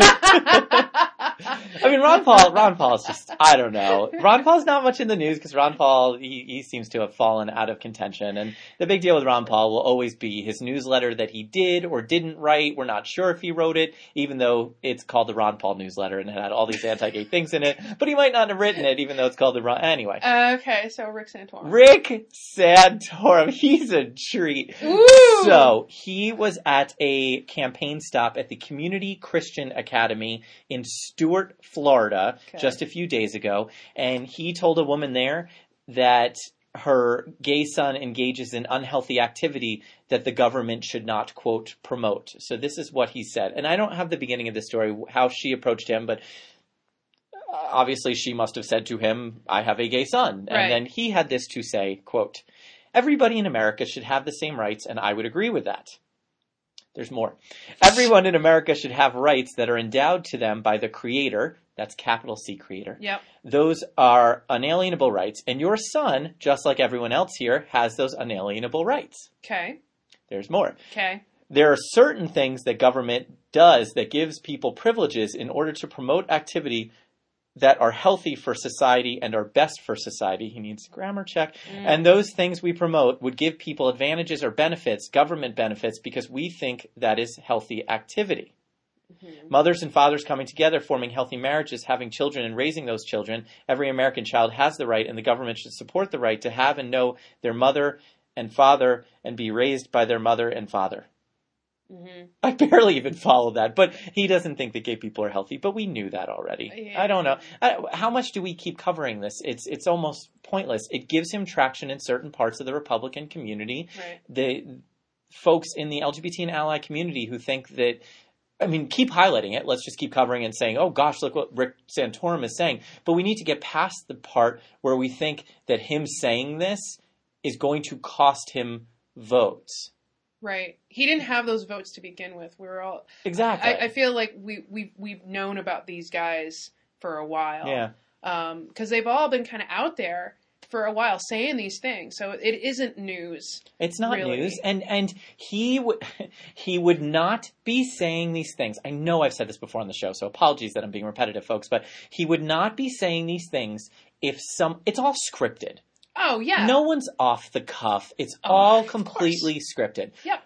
I mean, Ron Paul, Ron Paul is just, I don't know. Ron Paul's not much in the news because Ron Paul, he, he seems to have fallen out of contention. And the big deal with Ron Paul will always be his newsletter that he did or didn't write. We're not sure if he wrote it, even though it's called the Ron Paul newsletter and it had all these anti-gay things in it. But he might not have written it, even though it's called the Ron, anyway. Okay, so Rick Santorum. Rick Santorum, he's a treat. Ooh. So he was at a campaign stop at the Community Christian Academy in Stuart, Florida, Okay. just a few days ago, and he told a woman there that her gay son engages in unhealthy activity that the government should not, quote, promote. So this is what he said. And I don't have the beginning of the story, how she approached him, but obviously she must have said to him, I have a gay son. Right. And then he had this to say, quote, everybody in America should have the same rights, and I would agree with that. There's more. Everyone in America should have rights that are endowed to them by the Creator. That's capital C, Creator. Yep. Those are unalienable rights. And your son, just like everyone else here, has those unalienable rights. Okay. There's more. Okay. There are certain things that government does that gives people privileges in order to promote activity that are healthy for society and are best for society. He needs a grammar check. Mm. And those things we promote would give people advantages or benefits, government benefits, because we think that is healthy activity. Mm-hmm. Mothers and fathers coming together, forming healthy marriages, having children and raising those children. Every American child has the right, and the government should support the right to have and know their mother and father and be raised by their mother and father. Mm-hmm. I barely even follow that, but he doesn't think that gay people are healthy, but we knew that already. Yeah. I don't know. I, how much do we keep covering this? It's it's almost pointless. It gives him traction in certain parts of the Republican community. Right. The folks in the L G B T and ally community who think that, I mean, keep highlighting it. Let's just keep covering it and saying, oh gosh, look what Rick Santorum is saying. But we need to get past the part where we think that him saying this is going to cost him votes. Right. He didn't have those votes to begin with. We were all Exactly. I, I feel like we we we've known about these guys for a while. Yeah. Um, because they've all been kind of out there for a while saying these things, so it isn't news. It's not really. news, and and he would he would not be saying these things. I know I've said this before on the show, so apologies that I'm being repetitive, folks. But he would not be saying these things if some. It's all scripted. Oh yeah. No one's off the cuff. It's Oh, all of completely scripted. Yep.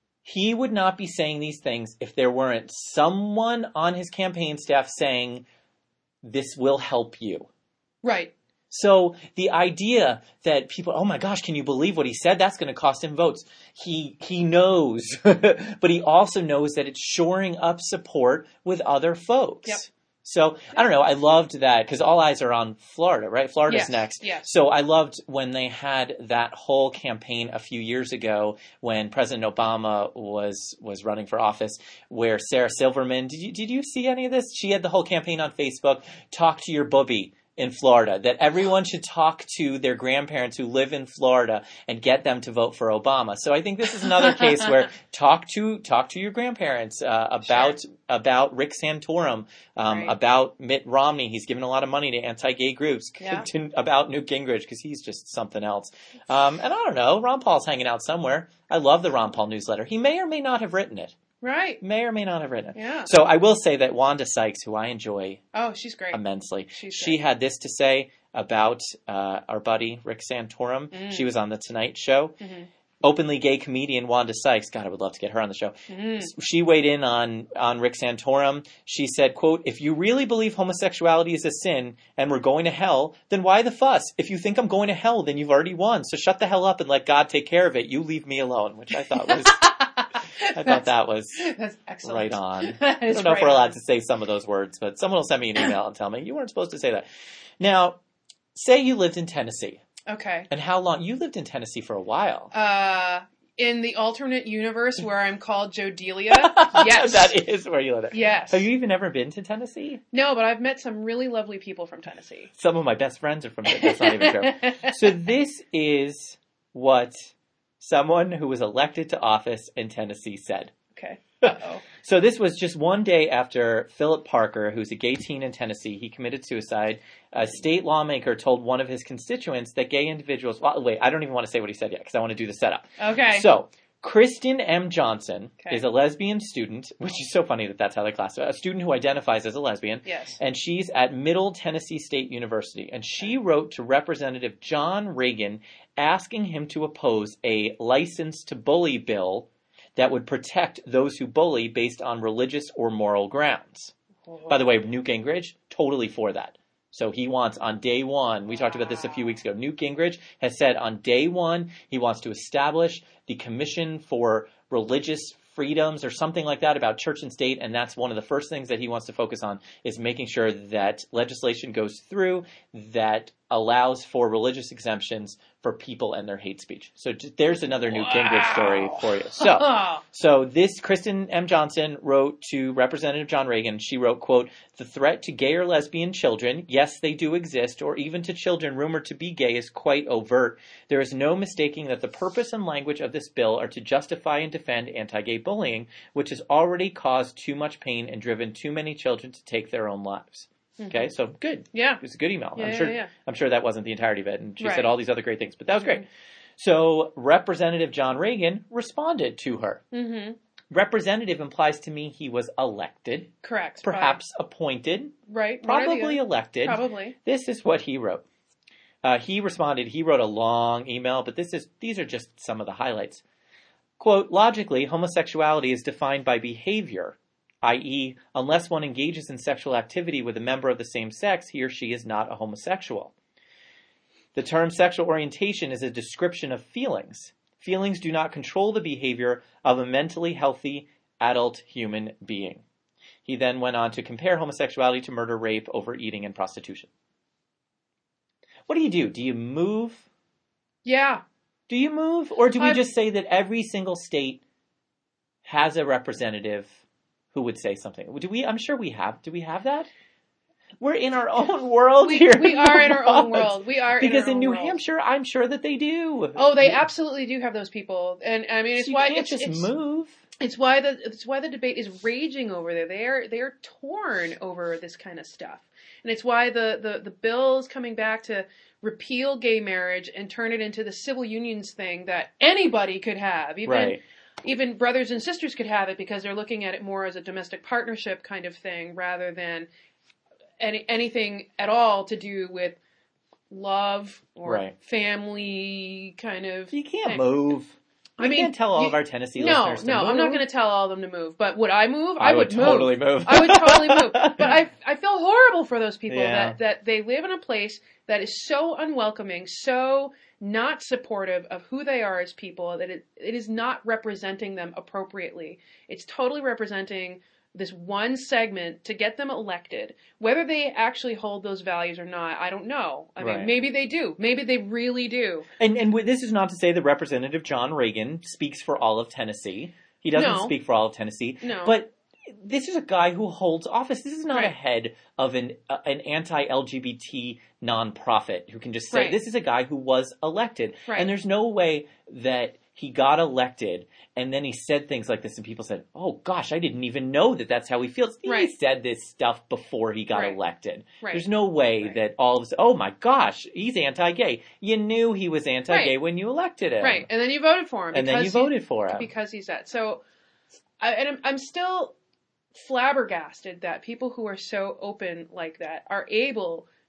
He would not be saying these things if there weren't someone on his campaign staff saying, "This will help you." Right. So the idea that people, oh my gosh, can you believe what he said? That's going to cost him votes. He he knows, but he also knows that it's shoring up support with other folks. Yep. So I don't know. I loved that because all eyes are on Florida, right? Florida's Yes, next. yes. So I loved when they had that whole campaign a few years ago when President Obama was was running for office, where Sarah Silverman, did you did you see any of this? She had the whole campaign on Facebook. Talk to your booby in Florida, that everyone should talk to their grandparents who live in Florida and get them to vote for Obama. So I think this is another case where talk to talk to your grandparents uh, about Sure. about Rick Santorum, um, Right. about Mitt Romney. He's given a lot of money to anti-gay groups. Yeah. to, about Newt Gingrich because he's just something else. Um, and I don't know. Ron Paul's hanging out somewhere. I love the Ron Paul newsletter. He may or may not have written it. Right. May or may not have written it. Yeah. So I will say that Wanda Sykes, who I enjoy Oh, she's great. immensely. She's she great. had this to say about uh, our buddy Rick Santorum. Mm. She was on the Tonight Show. Mm-hmm. Openly gay comedian Wanda Sykes. God, I would love to get her on the show. Mm. She weighed in on, on Rick Santorum. She said, quote, "If you really believe homosexuality is a sin and we're going to hell, then why the fuss? If you think I'm going to hell, then you've already won. So shut the hell up and let God take care of it. You leave me alone," which I thought was, I thought that was That's excellent. right on. That I is don't know if right we're allowed on. to say some of those words, but someone will send me an email and tell me you weren't supposed to say that. Now, say you lived in Tennessee. Okay. And how long? You lived in Tennessee for a while. Uh, in the alternate universe where I'm called Joe Delia, yes. That is where you live. Yes. Have you even ever been to Tennessee? No, but I've met some really lovely people from Tennessee. Some of my best friends are from there. That's not even true. So this is what someone who was elected to office in Tennessee said. Okay. Uh-oh. So this was just one day after Philip Parker, who's a gay teen in Tennessee, he committed suicide. A state lawmaker told one of his constituents that gay individuals... Well, wait, I don't even want to say what he said yet because I want to do the setup. Okay. So, Kristen M. Johnson Okay. is a lesbian student, which is so funny that that's how they classify it. A student who identifies as a lesbian. Yes. And she's at Middle Tennessee State University. And she wrote to Representative John Reagan asking him to oppose a license to bully bill that would protect those who bully based on religious or moral grounds. By the way, Newt Gingrich, totally for that. So he wants on day one, we talked about this a few weeks ago, Newt Gingrich has said on day one he wants to establish the Commission for Religious Freedoms or something like that about church and state, and that's one of the first things that he wants to focus on is making sure that legislation goes through that allows for religious exemptions for people and their hate speech. So j- there's another Newt Gingrich story for you. So, so this Kristen M. Johnson wrote to Representative John Reagan. She wrote, quote, "The threat to gay or lesbian children, yes, they do exist, or even to children rumored to be gay is quite overt. There is no mistaking that the purpose and language of this bill are to justify and defend anti-gay bullying, which has already caused too much pain and driven too many children to take their own lives." Okay, so good. Yeah. It was a good email. Yeah, I'm yeah, sure yeah. I'm sure that wasn't the entirety of it, and she Right. said all these other great things, but that was great. So Representative John Reagan responded to her. Mm-hmm. Representative implies to me he was elected, Correct. perhaps appointed, Right. One or the probably other. elected. Probably. This is what he wrote. Uh, he responded, he wrote a long email, but this is these are just some of the highlights. Quote, "Logically, homosexuality is defined by behavior, that is, unless one engages in sexual activity with a member of the same sex, he or she is not a homosexual. The term sexual orientation is a description of feelings. Feelings do not control the behavior of a mentally healthy adult human being." He then went on to compare homosexuality to murder, rape, overeating, and prostitution. What do you do? Do you move? Yeah. Do you move? Or do we I've- just say that every single state has a representative who would say something? Do we? I'm sure we have. Do we have that? We're in our own world We, here. we are in our own Vermont. world. We are Because in, our in own New world. Hampshire, I'm sure that they do. Oh, they absolutely do have those people, and I mean, it's So you why can't it's just it's, move. it's why the it's why the debate is raging over there. They are they are torn over this kind of stuff, and it's why the the the bill is coming back to repeal gay marriage and turn it into the civil unions thing that anybody could have, even Right. even brothers and sisters could have it because they're looking at it more as a domestic partnership kind of thing rather than any anything at all to do with love or Right. family kind of. You can't thing. move. I We mean, can't tell all you- of our Tennessee No, listeners to no, move. I'm not going to tell all of them to move. But would I move? I I, would move. totally move. I would totally move. But I, I feel horrible for those people Yeah. that, that they live in a place that is so unwelcoming, so not supportive of who they are as people, that it, it is not representing them appropriately. It's totally representing this one segment to get them elected. Whether they actually hold those values or not, I don't know. I Right. mean, maybe they do. Maybe they really do. And and w- this is not to say that Representative John Reagan speaks for all of Tennessee. He doesn't No. speak for all of Tennessee. No. But this is a guy who holds office. This is not a Right. head of an uh, an anti-L G B T nonprofit who can just say, Right. this is a guy who was elected. Right. And there's no way that he got elected and then he said things like this and people said, oh gosh, I didn't even know that that's how he feels. Right. He said this stuff before he got Right. elected. Right. There's no way Right. that all of a sudden, oh my gosh, he's anti-gay. You knew he was anti-gay Right. when you elected him. Right. And then you voted for him. And then you because he- voted for him. because he's that. So, I, and I'm, I'm still flabbergasted that people who are so open like that are able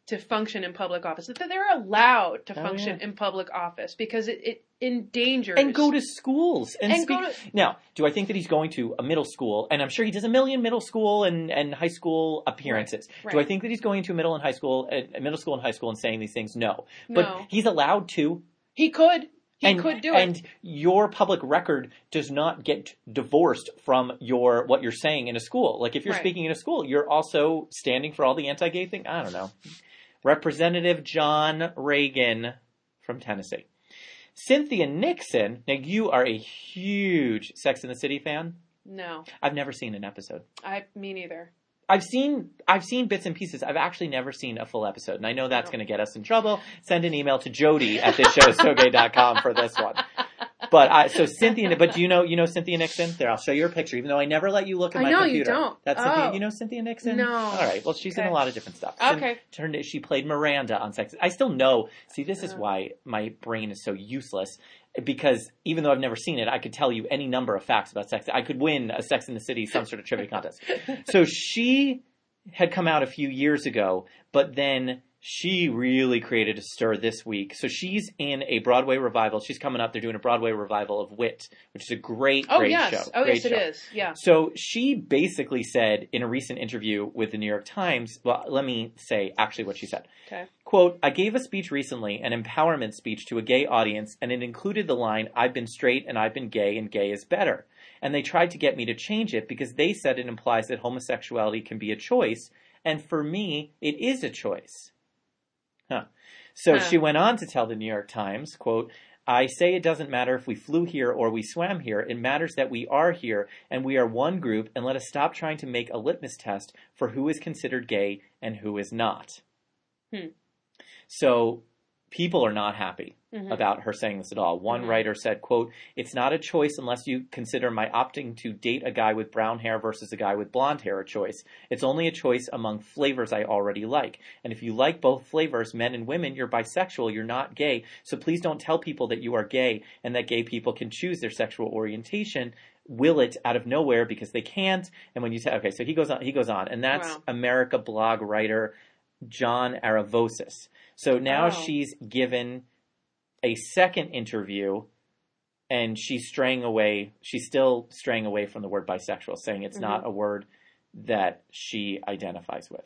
to function in public office, that they're allowed to Oh, function yeah. in public office because it, it endangers. And go to schools. And, And speak. go to- Now, do I think that he's going to a middle school? And I'm sure he does a million middle school and, and high school appearances. Right, Do I right. think that he's going to a middle and high school, uh, middle school and high school and saying these things? No. But No. he's allowed to. He could. He and, could do and it. your public record does not get divorced from your what you're saying in a school. Like if you're Right. speaking in a school, you're also standing for all the anti-gay thing. I don't know. Representative John Reagan from Tennessee. Cynthia Nixon. Now you are a huge Sex and the City fan. No, I've never seen an episode. I me neither. I've seen I've seen bits and pieces. I've actually never seen a full episode, and I know that's No. going to get us in trouble. Send an email to Jody at this show is so gay dot com for this one. But I, so Cynthia, but do you know you know Cynthia Nixon? There, I'll show you her picture, even though I never let you look at I my know, you computer. don't. That's Cynthia. Oh. You know Cynthia Nixon? No. All right. Well, she's in Okay. a lot of different stuff. Okay. Turned she played Miranda on Sex. I still know. See, this is Oh. why my brain is so useless. Because even though I've never seen it, I could tell you any number of facts about sex. I could win a Sex in the City, some sort of trivia contest. So she had come out a few years ago, but then she really created a stir this week. So she's in a Broadway revival. She's coming up. They're doing a Broadway revival of Wit, which is a great, Oh great yes. show. Oh Great yes, it show. is. Yeah. So she basically said in a recent interview with the New York Times, well, let me say actually what she said. Okay. Quote, I gave a speech recently, an empowerment speech to a gay audience, and it included the line, I've been straight and I've been gay and gay is better. And they tried to get me to change it because they said it implies that homosexuality can be a choice. And for me, it is a choice. Huh. So Huh. she went on to tell the New York Times, quote, I say it doesn't matter if we flew here or we swam here. It matters that we are here and we are one group, and let us stop trying to make a litmus test for who is considered gay and who is not. Hmm. So people are not happy Mhm. about her saying this at all. One Mhm. writer said, quote, it's not a choice unless you consider my opting to date a guy with brown hair versus a guy with blonde hair a choice. It's only a choice among flavors I already like. And if you like both flavors, men and women, you're bisexual, you're not gay. So please don't tell people that you are gay and that gay people can choose their sexual orientation. Will it out of nowhere because they can't. And when you say, okay, so he goes on, he goes on, and that's Wow. America blog writer John Aravosis. So now Oh. she's given a second interview, and she's straying away. She's still straying away from the word bisexual, saying it's Mhm. not a word that she identifies with.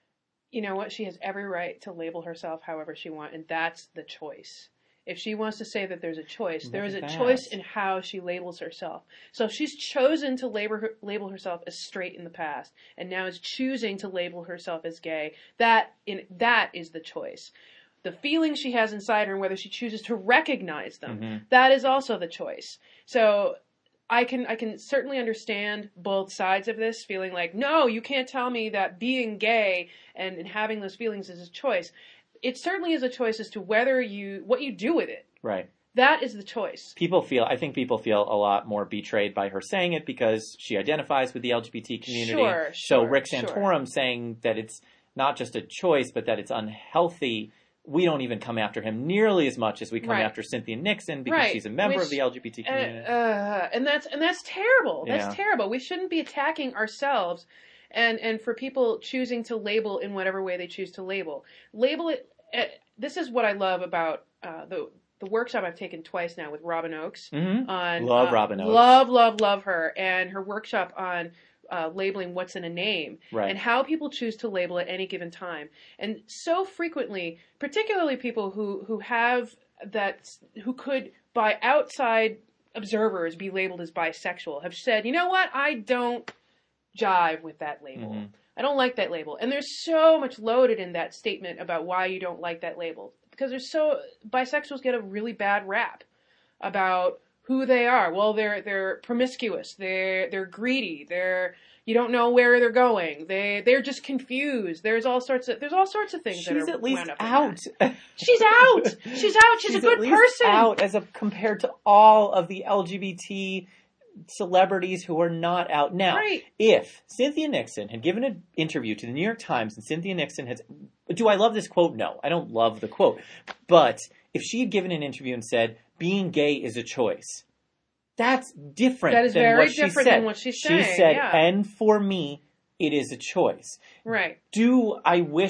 You know what? She has every right to label herself however she wants, and that's the choice. If she wants to say that there's a choice, Look there is at a that. choice in how she labels herself. So if she's chosen to label, her, label herself as straight in the past, and now is choosing to label herself as gay, that in that is the choice. The feelings she has inside her and whether she chooses to recognize them, Mhm. that is also the choice. So I can I can certainly understand both sides of this, feeling like, no, you can't tell me that being gay and, and having those feelings is a choice. It certainly is a choice as to whether you what you do with it. Right. That is the choice. People feel, I think people feel a lot more betrayed by her saying it because she identifies with the L G B T community. Sure, so sure, Rick sure. Santorum saying that it's not just a choice, but that it's unhealthy. We don't even come after him nearly as much as we come Right. after Cynthia Nixon because Right, she's a member which- of the L G B T Uh, community. uh, and that's and that's terrible. That's Yeah. terrible. We shouldn't be attacking ourselves, and and for people choosing to label in whatever way they choose to label. Label it. Uh, this is what I love about uh, the the workshop I've taken twice now with Robin Oakes. Mhm. On Love uh, Robin Oakes. Love, love, love her, and her workshop on uh, labeling what's in a name Right. and how people choose to label at any given time. And so frequently, particularly people who who have that, who could by outside observers be labeled as bisexual, have said, you know what, I don't jive with that label. Mhm. I don't like that label. And there's so much loaded in that statement about why you don't like that label. Because there's so, bisexuals get a really bad rap about who they are. Well, they're, they're promiscuous. They're, they're greedy. They're, you don't know where they're going. They, they're just confused. There's all sorts of, there's all sorts of things that She's are at least wound up in out. that. She's out. She's out. She's, a good at least person. out as a, compared to all of the L G B T celebrities who are not out now. Right. If Cynthia Nixon had given an interview to the New York Times and Cynthia Nixon had, do I love this quote? No, I don't love the quote. But if she had given an interview and said, being gay is a choice, that's different That is than very what she different said. than what she's She saying, said, yeah. and for me, it is a choice. Right. Do I wish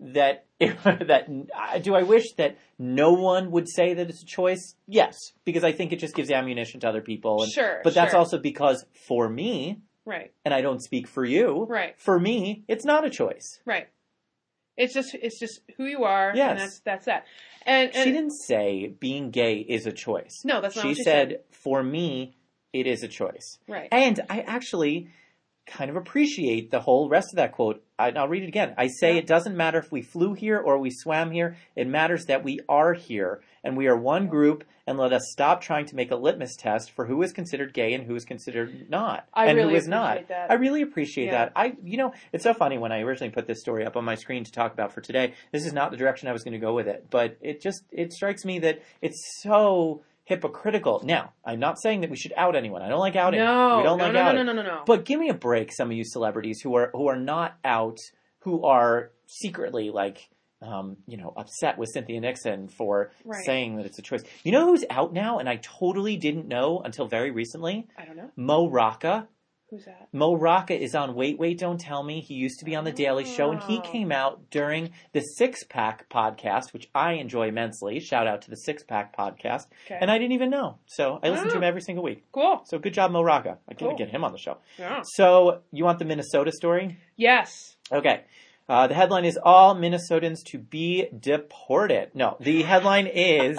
that that do I wish that no one would say that it's a choice? Yes, because I think it just gives ammunition to other people. And, Sure, but that's sure. also because for me, Right. and I don't speak for you. Right. For me, it's not a choice. Right. It's just it's just who you are, Yes. and that's that's that. And, and She didn't say being gay is a choice. No, that's not she what she said. said. For me, it is a choice. Right. And I actually kind of appreciate the whole rest of that quote. I, I'll read it again. I say Yeah. it doesn't matter if we flew here or we swam here. It matters that we are here and we are one group, and let us stop trying to make a litmus test for who is considered gay and who is considered not. I and really who is not. appreciate that. I really appreciate Yeah. that. I, you know, it's so funny when I originally put this story up on my screen to talk about for today. This is not the direction I was going to go with it, but it just, it strikes me that it's so hypocritical. Now, I'm not saying that we should out anyone. I don't like outing. No, we don't no, like no, no, outing. no, no, no, no. But give me a break, some of you celebrities who are who are not out, who are secretly like, um, you know, upset with Cynthia Nixon for Right. saying that it's a choice. You know who's out now, and I totally didn't know until very recently? I don't know. Mo Rocca. Who's that? Mo Rocca is on Wait, Wait, Don't Tell Me. He used to be on The Daily Show, and he Oh. came out during the Six Pack podcast, which I enjoy immensely. Shout out to the Six Pack podcast. Okay. And I didn't even know. So I listen to Oh. him every single week. Cool. So good job, Mo Rocca. I can Cool. get him on the show. Yeah. So you want the Minnesota story? Yes. Okay. Uh, the headline is All Minnesotans to be Deported. No, the headline is...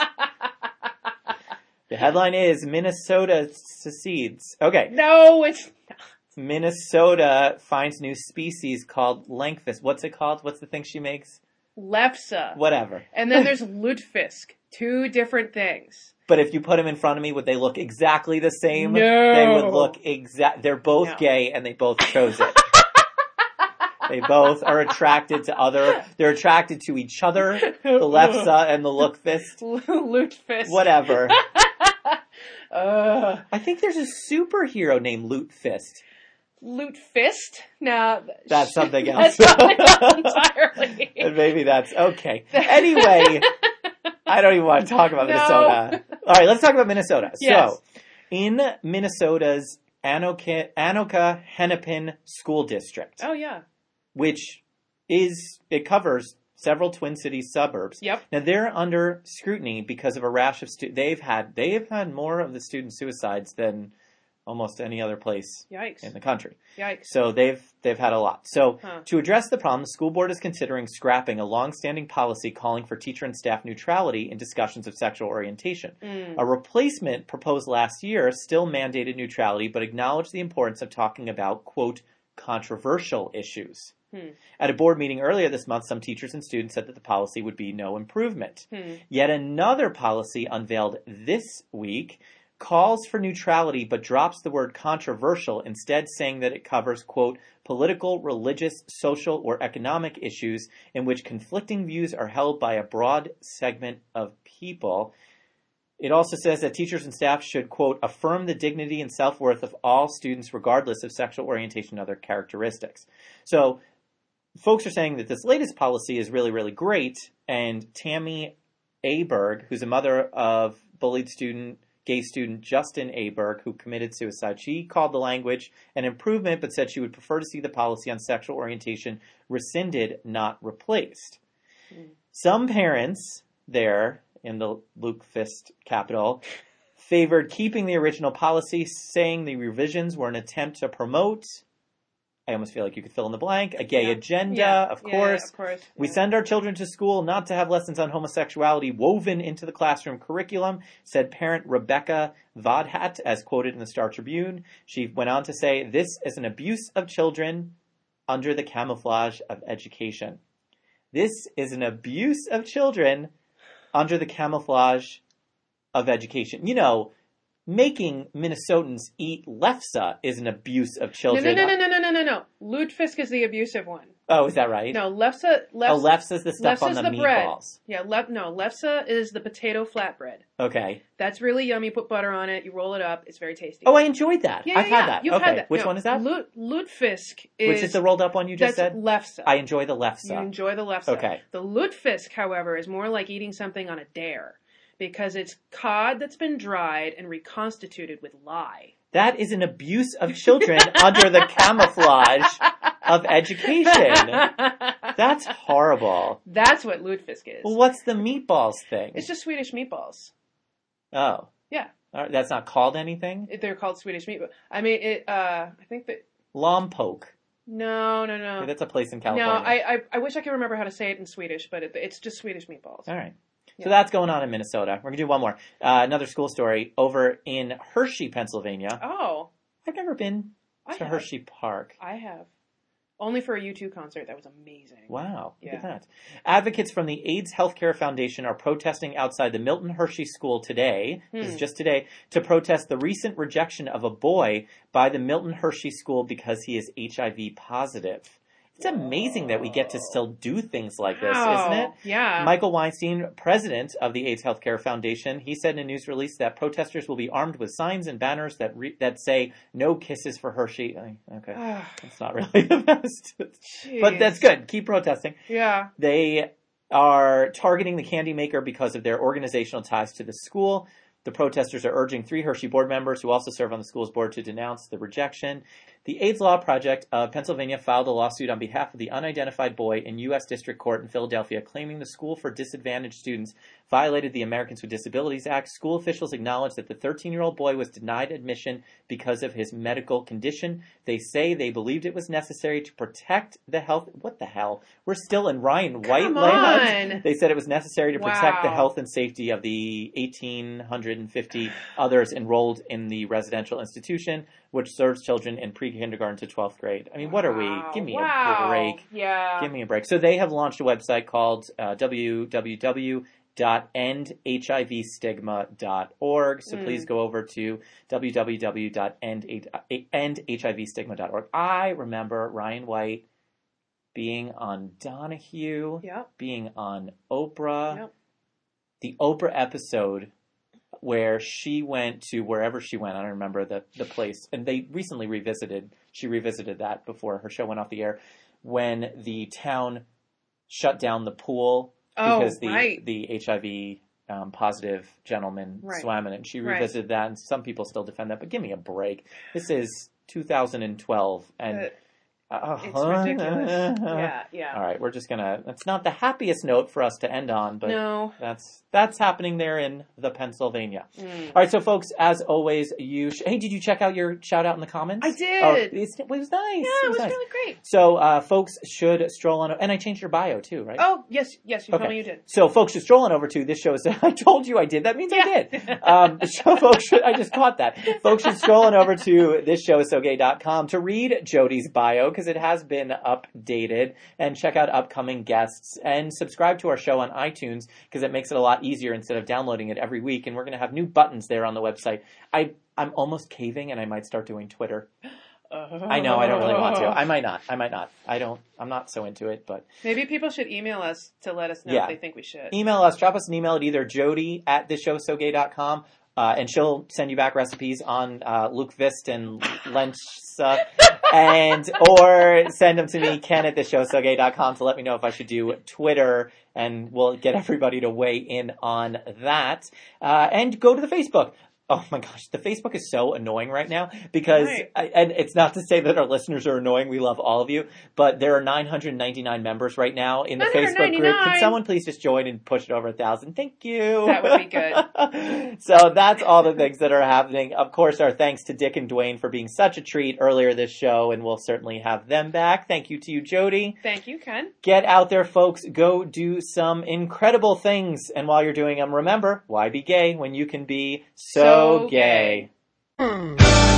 the headline is Minnesota secedes. Okay. No, it's Minnesota finds new species called Langfist. What's it called? What's the thing she makes? Lefsa. Whatever. And then there's Lutefisk. Two different things. But if you put them in front of me, would they look exactly the same? No. They would look exact. They're both No. gay, and they both chose it. They both are attracted to other. They're attracted to each other. The Lefsa and the Lookfist. Lutefisk. Whatever. Uh, I think there's a superhero named Lutefist. Lutefist? Now That's something else. That's something else entirely. And maybe that's okay. Anyway, I don't even want to talk about No. Minnesota. All right, let's talk about Minnesota. Yes. So, in Minnesota's Anoka, Anoka Hennepin School District, Oh yeah. which is, it covers several Twin Cities suburbs. Yep. Now they're under scrutiny because of a rash of stu- they've had they've had more of the student suicides than almost any other place Yikes. in the country. Yikes. So they've they've had a lot. So Huh. to address the problem, the school board is considering scrapping a long-standing policy calling for teacher and staff neutrality in discussions of sexual orientation. Mm. A replacement proposed last year still mandated neutrality, but acknowledged the importance of talking about, quote, controversial issues. Hmm. At a board meeting earlier this month, some teachers and students said that the policy would be no improvement. Hmm. Yet another policy unveiled this week calls for neutrality but drops the word controversial, instead saying that it covers, quote, political, religious, social, or economic issues in which conflicting views are held by a broad segment of people. It also says that teachers and staff should, quote, affirm the dignity and self-worth of all students regardless of sexual orientation and other characteristics. So folks are saying that this latest policy is really, really great, and Tammy Aberg, who's a mother of bullied student, gay student Justin Aberg, who committed suicide, she called the language an improvement, but said she would prefer to see the policy on sexual orientation rescinded, not replaced. Mm. Some parents there in the Luke Fist capital favored keeping the original policy, saying the revisions were an attempt to promote, I almost feel like you could fill in the blank, a gay Yeah. agenda, Yeah. of Yeah, course. of course. We Yeah. send our children to school not to have lessons on homosexuality woven into the classroom curriculum, said parent Rebecca Vodhat, as quoted in the Star Tribune. She went on to say, this is an abuse of children under the camouflage of education. This is an abuse of children under the camouflage of education. You know, making Minnesotans eat lefse is an abuse of No, children. no, no, no, no, no, no, no. Lutefisk is the abusive one. Oh, is that right? No, lefsa, lefsa. Oh, lefse is the stuff on lefsa's the, the bread. meatballs. Yeah, lef, no, lefsa is the potato flatbread. Okay. That's really yummy. You put butter on it. You roll it up. It's very tasty. Oh, I enjoyed that. yeah, I've yeah, had that. You've okay. had that. Which No, one is that? Lut, Lutefisk is... Which is the rolled up one you just that's said? lefsa. I enjoy the lefse. You enjoy the lefse. Okay. The lutefisk, however, is more like eating something on a dare because it's cod that's been dried and reconstituted with lye. That is an abuse of children under the camouflage of education. That's horrible. That's what lutefisk is. Well, what's the meatballs thing? It's just Swedish meatballs. Oh. Yeah. Uh, That's not called anything? They're called Swedish meatballs. I mean, it. Uh, I think that. Lompoke. No, no, no. Okay, that's a place in California. No, I, I, I wish I could remember how to say it in Swedish, but it, it's just Swedish meatballs. All right. Yeah. So that's going on in Minnesota. We're going to do one more. Uh, another school story over in Hershey, Pennsylvania. Oh, I've never been I to have. Hershey Park. I have. Only for a U two concert. That was amazing. Wow, look Yeah. at that. Advocates from the AIDS Healthcare Foundation are protesting outside the Milton Hershey School today, Hmm. this is just today, to protest the recent rejection of a boy by the Milton Hershey School because he is H I V positive. It's amazing that we get to still do things like this, Wow. isn't it? Yeah. Michael Weinstein, president of the AIDS Healthcare Foundation, he said in a news release that protesters will be armed with signs and banners that re- that say "No kisses for Hershey." Okay, Ugh, that's not really the best, jeez. but that's good. Keep protesting. Yeah. They are targeting the candy maker because of their organizational ties to the school. The protesters are urging three Hershey board members who also serve on the school's board to denounce the rejection. The AIDS Law Project of Pennsylvania filed a lawsuit on behalf of the unidentified boy in U S District Court in Philadelphia, claiming the School for Disadvantaged Students violated the Americans with Disabilities Act. School officials acknowledged that the thirteen-year-old boy was denied admission because of his medical condition. They say they believed it was necessary to protect the health. What the hell? We're still in Ryan White Come land. on. They said it was necessary to protect the Wow. health and safety of the one thousand eight hundred fifty others enrolled in the residential institution, which serves children in pre-kindergarten to twelfth grade. I mean, what are we? Wow. Give me Wow. a break. Yeah. Give me a break. So they have launched a website called uh, w w w dot end h i v stigma dot org. So Mm. please go over to w w w dot end h i v stigma dot org. I remember Ryan White being on Donahue, Yep. being on Oprah. Yep. The Oprah episode where she went to wherever she went. I don't remember the, the place. And they recently revisited, she revisited that before her show went off the air, when the town shut down the pool Oh, because the, right. the H I V um, positive gentleman Right. swam in it. And she Right. revisited that, and some people still defend that. But give me a break. This is two thousand twelve, and But uh, it's ridiculous. Yeah, yeah. All right, we're just gonna. That's not the happiest note for us to end on, but No. that's that's happening there in the Pennsylvania. Mm. All right, so folks, as always, you. Sh- hey, did you check out your shout out in the comments? I did. Oh, it's, it was nice. Yeah, it was nice. really great. So, uh, folks should stroll on, and I changed your bio too, right? Oh, yes, yes, you Okay. told me you did. So, folks should stroll on over to this show. I told you I did. That means I Yeah. did. Um, so, folks should. I just caught that. Folks should stroll on over to this show is so gay dot com to read Jody's bio because it has been updated, and check out upcoming guests and subscribe to our show on iTunes because it makes it a lot easier instead of downloading it every week. And we're going to have new buttons there on the website. I I'm almost caving, and I might start doing Twitter. I know I don't really want to. I might not. I might not. I don't. I'm not so into it, but. Maybe people should email us to let us know Yeah. if they think we should. Email us, drop us an email at either Jody at this show so gay dot com, uh, and she'll send you back recipes on uh, Luke Vist and Lensa, and or send them to me, Ken at this show so gay dot com, to let me know if I should do Twitter, and we'll get everybody to weigh in on that. Uh, and go to the Facebook. Oh my gosh, the Facebook is so annoying right now because, Right. I, and it's not to say that our listeners are annoying. We love all of you, but there are nine hundred ninety-nine members right now in the Facebook group. Can nine hundred ninety-nine. someone please just join and push it over a thousand? Thank you. That would be good. So that's all the things that are happening. Of course, our thanks to Dick and Dwayne for being such a treat earlier this show, and we'll certainly have them back. Thank you to you, Jody. Thank you, Ken. Get out there, folks. Go do some incredible things. And while you're doing them, remember, why be gay when you can be so, So gay? gay.